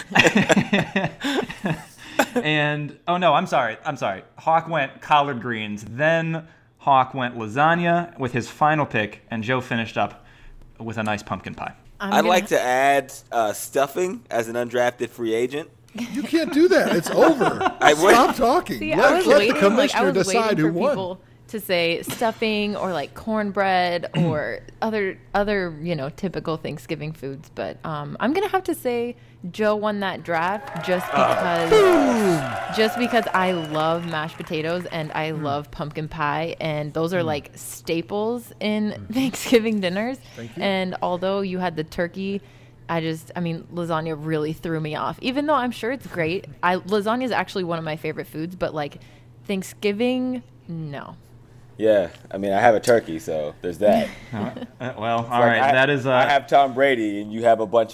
And I'm sorry. Hawk went collard greens. Then Hawk went lasagna with his final pick, and Joe finished up with a nice pumpkin pie. I'd like to add stuffing as an undrafted free agent. You can't do that. It's over. Stop talking. See, let the commissioner decide who won. People to say stuffing or like cornbread or other typical Thanksgiving foods, but I'm gonna have to say Joe won that draft just because I love mashed potatoes and I love pumpkin pie, and those are like staples in Thanksgiving dinners. Thank you. And although you had the turkey, lasagna really threw me off. Even though I'm sure it's great, lasagna is actually one of my favorite foods, but like Thanksgiving, no. Yeah, I have a turkey, so there's that. Well, all right. I have Tom Brady, and you have a bunch of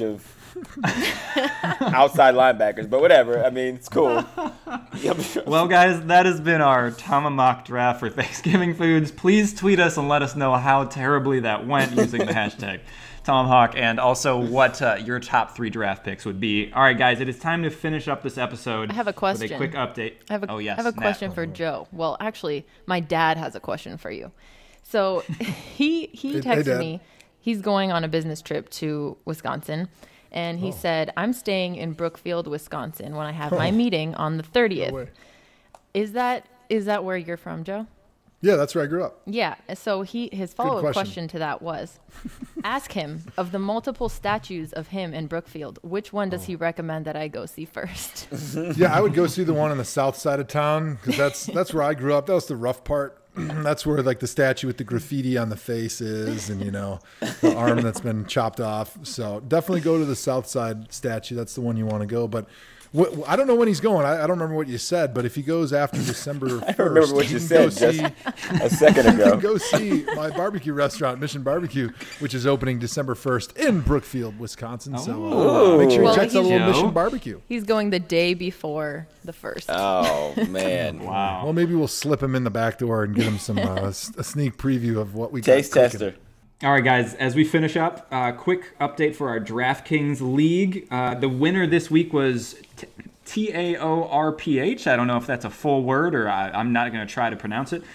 outside linebackers, but whatever. I mean, it's cool. Well, guys, that has been our Tomahawk draft for Thanksgiving foods. Please tweet us and let us know how terribly that went using the hashtag Tomahawk, and also what your top 3 draft picks would be. All right, guys, it is time to finish up this episode. I have a question. With a quick update. I have a question for Joe. Well, actually, my dad has a question for you. So he texted me. He's going on a business trip to Wisconsin, and he said, I'm staying in Brookfield, Wisconsin when I have my meeting on the 30th. No way. Is that where you're from, Joe? Yeah, that's where I grew up. Yeah. So his follow-up question. question to that was, ask him, of the multiple statues of him in Brookfield, which one does he recommend that I go see first? Yeah, I would go see the one on the south side of town because that's where I grew up. That was the rough part. That's where like the statue with the graffiti on the face is, and the arm that's been chopped off. So definitely go to the south side statue. That's the one you want to go. But I don't know when he's going. I don't remember what you said, but if he goes after December 1st, I remember what you said just a second you ago. can go see my barbecue restaurant, Mission Barbecue, which is opening December 1st in Brookfield, Wisconsin. So make sure you check out a little Mission Barbecue. He's going the day before the 1st. Oh, man. Wow. Well, maybe we'll slip him in the back door and get him some a sneak preview of what we Taste got cooking. tester. All right, guys, as we finish up, quick update for our DraftKings League. The winner this week was TAORPH. I don't know if that's a full word, or I'm not going to try to pronounce it.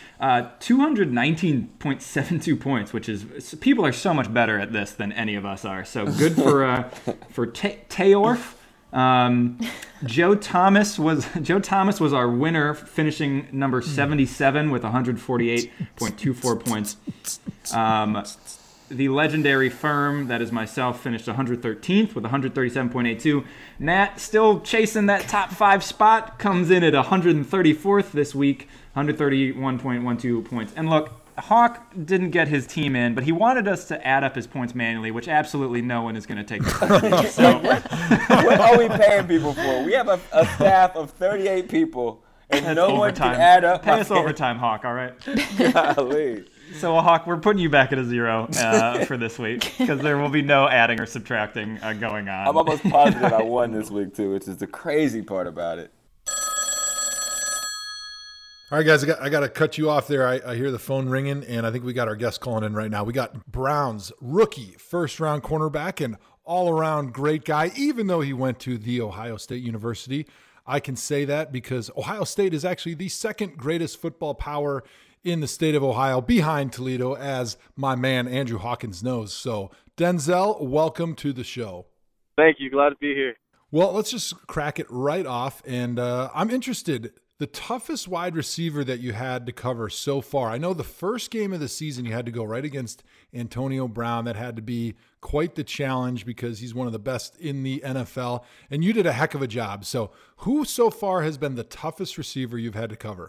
219.72 points, which is, people are so much better at this than any of us are. So good for Taorf. Joe Thomas was our winner, finishing number 77 with 148.24 points. The legendary Firm, that is myself, finished 113th with 137.82. Nat, still chasing that top 5 spot, comes in at 134th this week, 131.12 points. And look, Hawk didn't get his team in, but he wanted us to add up his points manually, which absolutely no one is going to take the time. So What are we paying people for? We have a staff of 38 people, and no one can add up. Pay us overtime, Hawk, all right? Golly. So, Hawk, we're putting you back at a 0 for this week because there will be no adding or subtracting going on. I'm almost positive I won this week, too, which is the crazy part about it. All right, guys, I got to cut you off there. I hear the phone ringing, and I think we got our guest calling in right now. We got Browns rookie first-round cornerback and all-around great guy, even though he went to The Ohio State University. I can say that because Ohio State is actually the second greatest football power in the state of Ohio, behind Toledo, as my man Andrew Hawkins knows. So, Denzel, welcome to the show. Thank you. Glad to be here. Well, let's just crack it right off, and I'm interested. The toughest wide receiver that you had to cover so far. I know the first game of the season you had to go right against Antonio Brown. That had to be quite the challenge because he's one of the best in the NFL, and you did a heck of a job. So who so far has been the toughest receiver you've had to cover?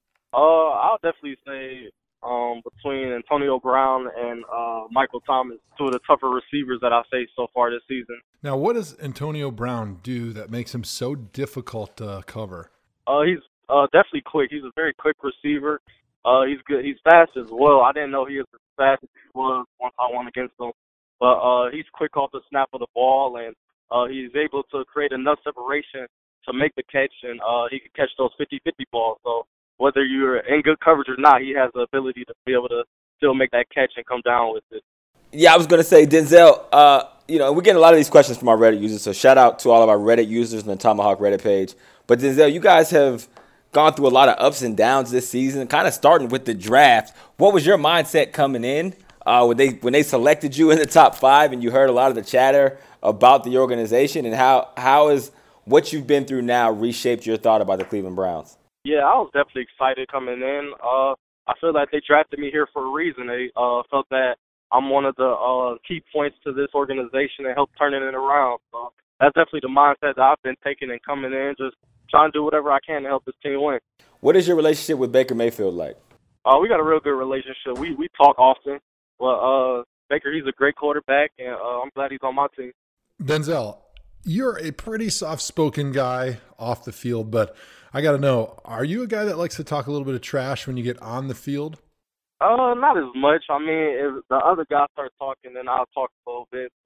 I'll definitely say between Antonio Brown and Michael Thomas, two of the tougher receivers that I've faced so far this season. Now, what does Antonio Brown do that makes him so difficult to cover? He's definitely quick. He's a very quick receiver. He's good. He's fast as well. I didn't know he was as fast as he was once I went against him. But he's quick off the snap of the ball, and he's able to create enough separation to make the catch, and he can catch those 50-50 balls. So whether you're in good coverage or not, he has the ability to be able to still make that catch and come down with it. Yeah, I was going to say, Denzel, we're getting a lot of these questions from our Reddit users, so shout out to all of our Reddit users on the Tomahawk Reddit page. But Denzel, you guys have gone through a lot of ups and downs this season, kind of starting with the draft. What was your mindset coming in when they selected you in the top 5 and you heard a lot of the chatter about the organization, and how has what you've been through now reshaped your thought about the Cleveland Browns? Yeah, I was definitely excited coming in. I feel like they drafted me here for a reason. They felt that I'm one of the key points to this organization and help turning it around. So that's definitely the mindset that I've been taking and coming in, just trying to do whatever I can to help this team win. What is your relationship with Baker Mayfield like? We got a real good relationship. We talk often. But Baker, he's a great quarterback, and I'm glad he's on my team. Denzel, you're a pretty soft-spoken guy off the field, but I got to know, are you a guy that likes to talk a little bit of trash when you get on the field? Not as much. I mean, if the other guy starts talking, then I'll talk a little bit. But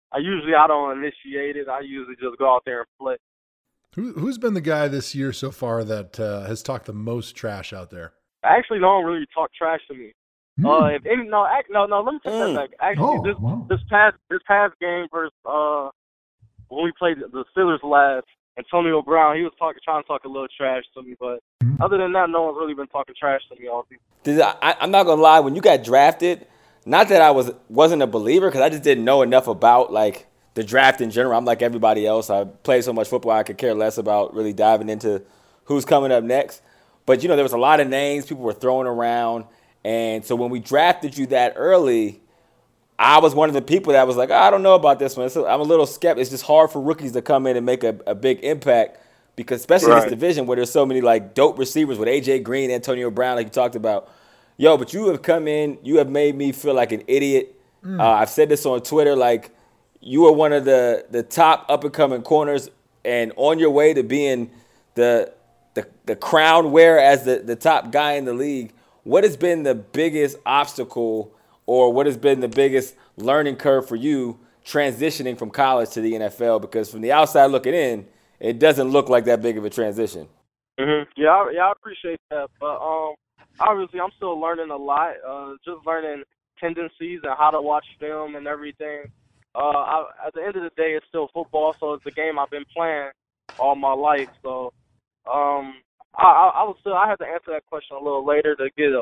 I don't initiate it. I usually just go out there and play. Who's been the guy this year so far that has talked the most trash out there? Actually, no one really talk trash to me. Let me take that back. Actually, this past game versus when we played the Steelers last, Antonio Brown, he was trying to talk a little trash to me, but other than that, no one's really been talking trash to me all season. I'm not gonna lie. When you got drafted, not that I wasn't a believer, because I just didn't know enough about like the draft in general. I'm like everybody else. I played so much football, I could care less about really diving into who's coming up next. But there was a lot of names people were throwing around, and so when we drafted you that early, I was one of the people that was like, I don't know about this one. I'm a little skeptical. It's just hard for rookies to come in and make a big impact, because especially in this division where there's so many like dope receivers with A.J. Green, Antonio Brown, like you talked about. But you have come in, you have made me feel like an idiot. I've said this on Twitter, like you are one of the top up-and-coming corners and on your way to being the crown wearer as the top guy in the league. What has been the biggest obstacle, or what has been the biggest learning curve for you transitioning from college to the NFL? Because from the outside looking in, it doesn't look like that big of a transition. Yeah, I appreciate that. But obviously, I'm still learning a lot. Just learning tendencies and how to watch film and everything. At the end of the day, it's still football, so it's a game I've been playing all my life. So I had to answer that question a little later to get the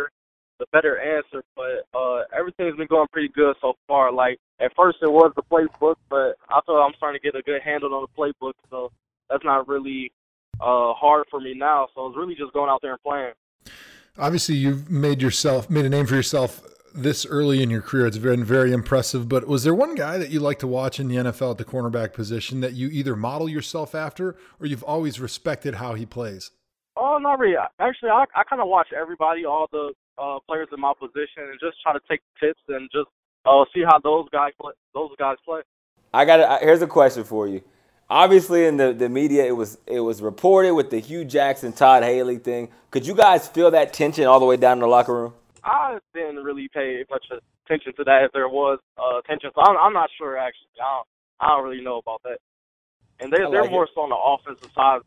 better answer, but everything's been going pretty good so far. Like, at first it was the playbook, but I feel I'm starting to get a good handle on the playbook, so that's not really hard for me now. So it's really just going out there and playing. Obviously, you've made a name for yourself this early in your career. It's been very impressive, but was there one guy that you like to watch in the NFL at the cornerback position that you either model yourself after, or you've always respected how he plays? Oh, not really. Actually, I kind of watch everybody, all the players in my position, and just try to take tips and just see how those guys play. Here's a question for you. Obviously, in the media, it was reported with the Hugh Jackson, Todd Haley thing. Could you guys feel that tension all the way down in the locker room? I didn't really pay much attention to that if there was tension. So I'm not sure, actually. I don't really know about that. And they're more so on the offensive side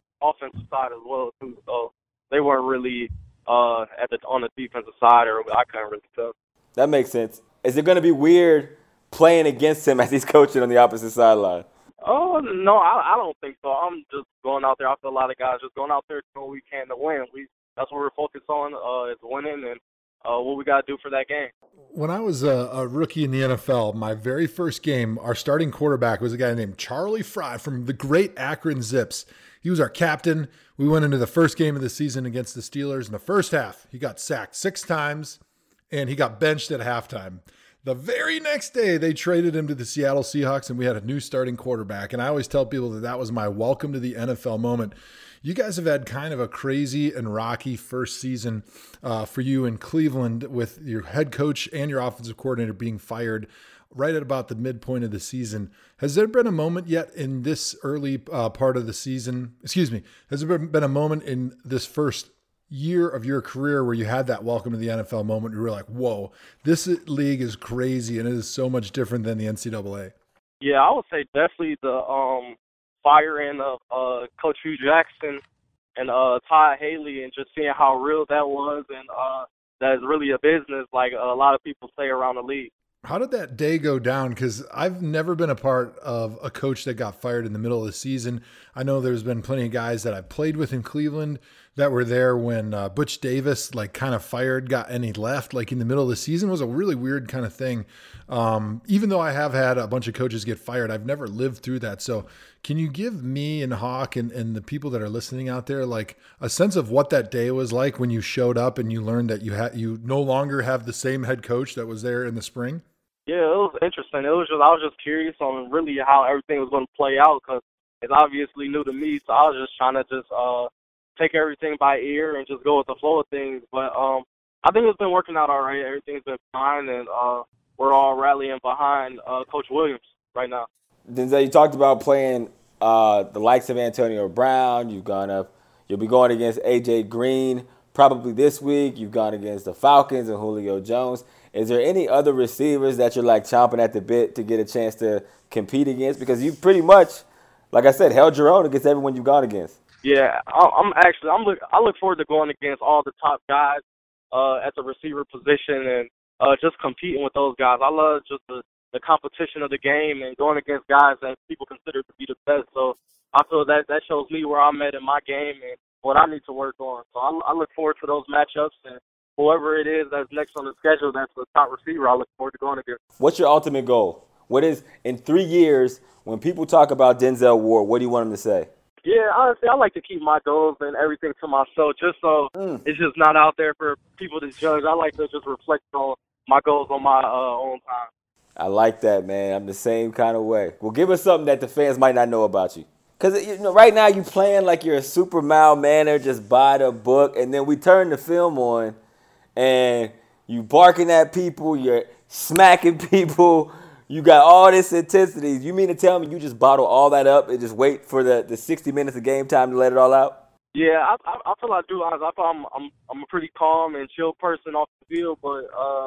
as well, too. So they weren't really on the defensive side, or I couldn't really tell. That makes sense. Is it going to be weird playing against him as he's coaching on the opposite sideline? Oh, no, I don't think so. I'm just going out there. I feel a lot of guys just going out there doing what we can to win. That's what we're focused on, is winning and what we got to do for that game. When I was a rookie in the NFL, my very first game, our starting quarterback was a guy named Charlie Fry from the great Akron Zips. He was our captain. We went into the first game of the season against the Steelers. In the first half, he got sacked 6 times, and he got benched at halftime. The very next day, they traded him to the Seattle Seahawks, and we had a new starting quarterback. And I always tell people that was my welcome to the NFL moment. You guys have had kind of a crazy and rocky first season for you in Cleveland, with your head coach and your offensive coordinator being fired right at about the midpoint of the season. Has there been a moment yet in this early part of the season? Has there been a moment in this first year of your career where you had that welcome to the NFL moment? You were like, whoa, this league is crazy and it is so much different than the NCAA. Yeah, I would say definitely the firing of Coach Hugh Jackson and Todd Haley, and just seeing how real that was, and that is really a business, like a lot of people say around the league. How did that day go down? Because I've never been a part of a coach that got fired in the middle of the season. I know there's been plenty of guys that I've played with in Cleveland that were there when Butch Davis kind of fired, and he left in the middle of the season. It was a really weird kind of thing. Even though I have had a bunch of coaches get fired, I've never lived through that. So can you give me and Hawk and the people that are listening out there a sense of what that day was like when you showed up and you learned that you no longer have the same head coach that was there in the spring? Yeah, it was interesting. I was just curious on really how everything was going to play out, because it's obviously new to me. So I was just trying to take everything by ear and just go with the flow of things. But I think it's been working out all right. Everything's been fine, and we're all rallying behind Coach Williams right now. Denzel, you talked about playing the likes of Antonio Brown. You'll be going against A.J. Green. probably this week. You've gone against the Falcons and Julio Jones. Is there any other receivers that you're like chomping at the bit to get a chance to compete against? Because you pretty much, like I said, held your own against everyone you've gone against. Yeah, I look forward to going against all the top guys at the receiver position and just competing with those guys. I love just the competition of the game and going against guys that people consider to be the best. So I feel that shows me where I'm at in my game and what I need to work on. So I look forward to those matchups, and whoever it is that's next on the schedule that's the top receiver, I look forward to going against. What's your ultimate goal? What is, in 3 years, when people talk about Denzel Ward, what do you want them to say? Yeah, honestly, I like to keep my goals and everything to myself just so it's just not out there for people to judge. I like to just reflect on my goals on my own time. I like that, man. I'm the same kind of way. Well, give us something that the fans might not know about you. Because right now you playing like you're a super mild manner, just by the book, and then we turn the film on, and you barking at people, you're smacking people, you got all this intensity. You mean to tell me you just bottle all that up and just wait for the 60 minutes of game time to let it all out? Yeah, I feel I do. Honestly, I feel I'm a pretty calm and chill person off the field, but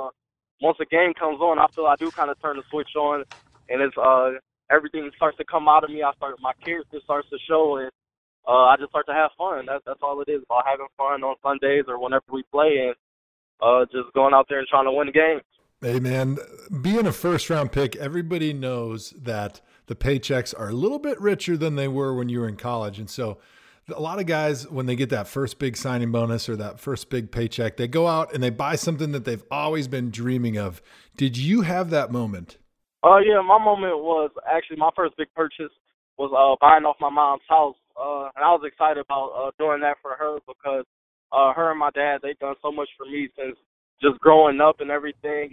once the game comes on, I feel I do kind of turn the switch on, and it's everything starts to come out of me. My character starts to show, and I just start to have fun. That's all it is, about having fun on Sundays or whenever we play, and just going out there and trying to win the game. Hey, man, being a first-round pick, everybody knows that the paychecks are a little bit richer than they were when you were in college. And so a lot of guys, when they get that first big signing bonus or that first big paycheck, they go out and they buy something that they've always been dreaming of. Did you have that moment? Yeah, my moment was actually my first big purchase was buying off my mom's house. And I was excited about doing that for her because her and my dad, they've done so much for me since just growing up and everything.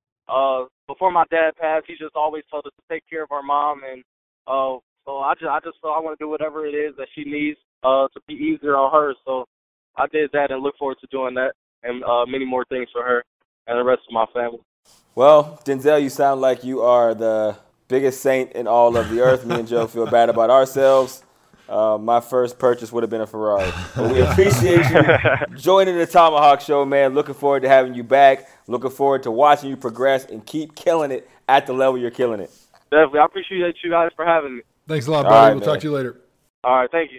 And before my dad passed, he just always told us to take care of our mom. And so I just felt I want to do whatever it is that she needs to be easier on her. So I did that and look forward to doing that and many more things for her and the rest of my family. Well, Denzel, you sound like you are the biggest saint in all of the earth. Me and Joe feel bad about ourselves. My first purchase would have been a Ferrari. But we appreciate you joining the Tomahawk Show, man. Looking forward to having you back. Looking forward to watching you progress and keep killing it at the level you're killing it. Definitely. I appreciate you guys for having me. Thanks a lot, buddy. Right, we'll talk to you later. All right. Thank you.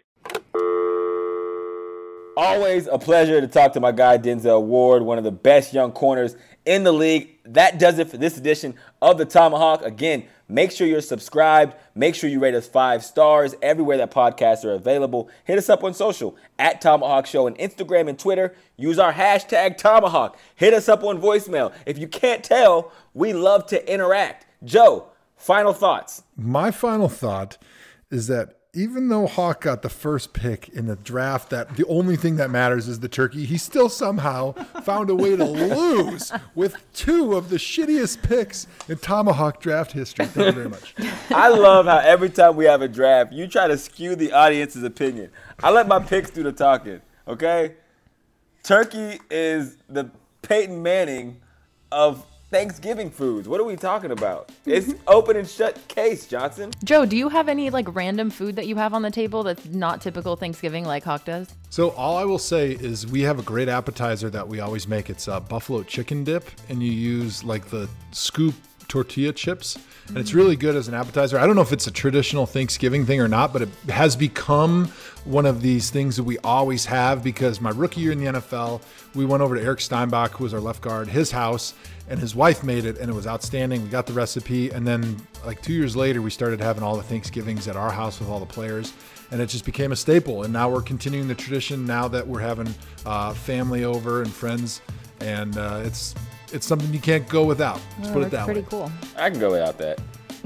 Always a pleasure to talk to my guy, Denzel Ward, one of the best young corners in the league. That does it for this edition of the Tomahawk. Again, make sure you're subscribed. Make sure you rate us 5 stars everywhere that podcasts are available. Hit us up on social at Tomahawk Show on Instagram and Twitter. Use our hashtag Tomahawk. Hit us up on voicemail. If you can't tell, we love to interact. Joe, final thoughts. My final thought is that even though Hawk got the first pick in the draft, that the only thing that matters is the turkey, he still somehow found a way to lose with 2 of the shittiest picks in Tomahawk draft history. Thank you very much. I love how every time we have a draft, you try to skew the audience's opinion. I let my picks do the talking, okay? Turkey is the Peyton Manning of Thanksgiving foods. What are we talking about? It's open and shut case, Johnson. Joe, do you have any like random food that you have on the table that's not typical Thanksgiving like Hawk does? So all I will say is we have a great appetizer that we always make. It's a buffalo chicken dip, and you use like the scoop tortilla chips, and it's really good as an appetizer. I don't know if it's a traditional Thanksgiving thing or not, but it has become one of these things that we always have because my rookie year in the NFL, we went over to Eric Steinbach, who was our left guard, his house, and his wife made it, and it was outstanding. We got the recipe, and then like 2 years later, we started having all the Thanksgivings at our house with all the players, and it just became a staple. And now we're continuing the tradition now that we're having family over and friends, and it's something you can't go without. Let's put it that way. Pretty cool. I can go without that.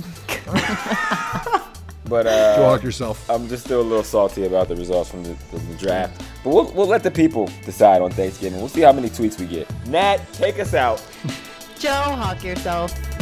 But Go Hawk yourself. I'm just still a little salty about the results from the draft. But we'll let the people decide on Thanksgiving. We'll see how many tweets we get. Nat, take us out. Joe, Hawk yourself.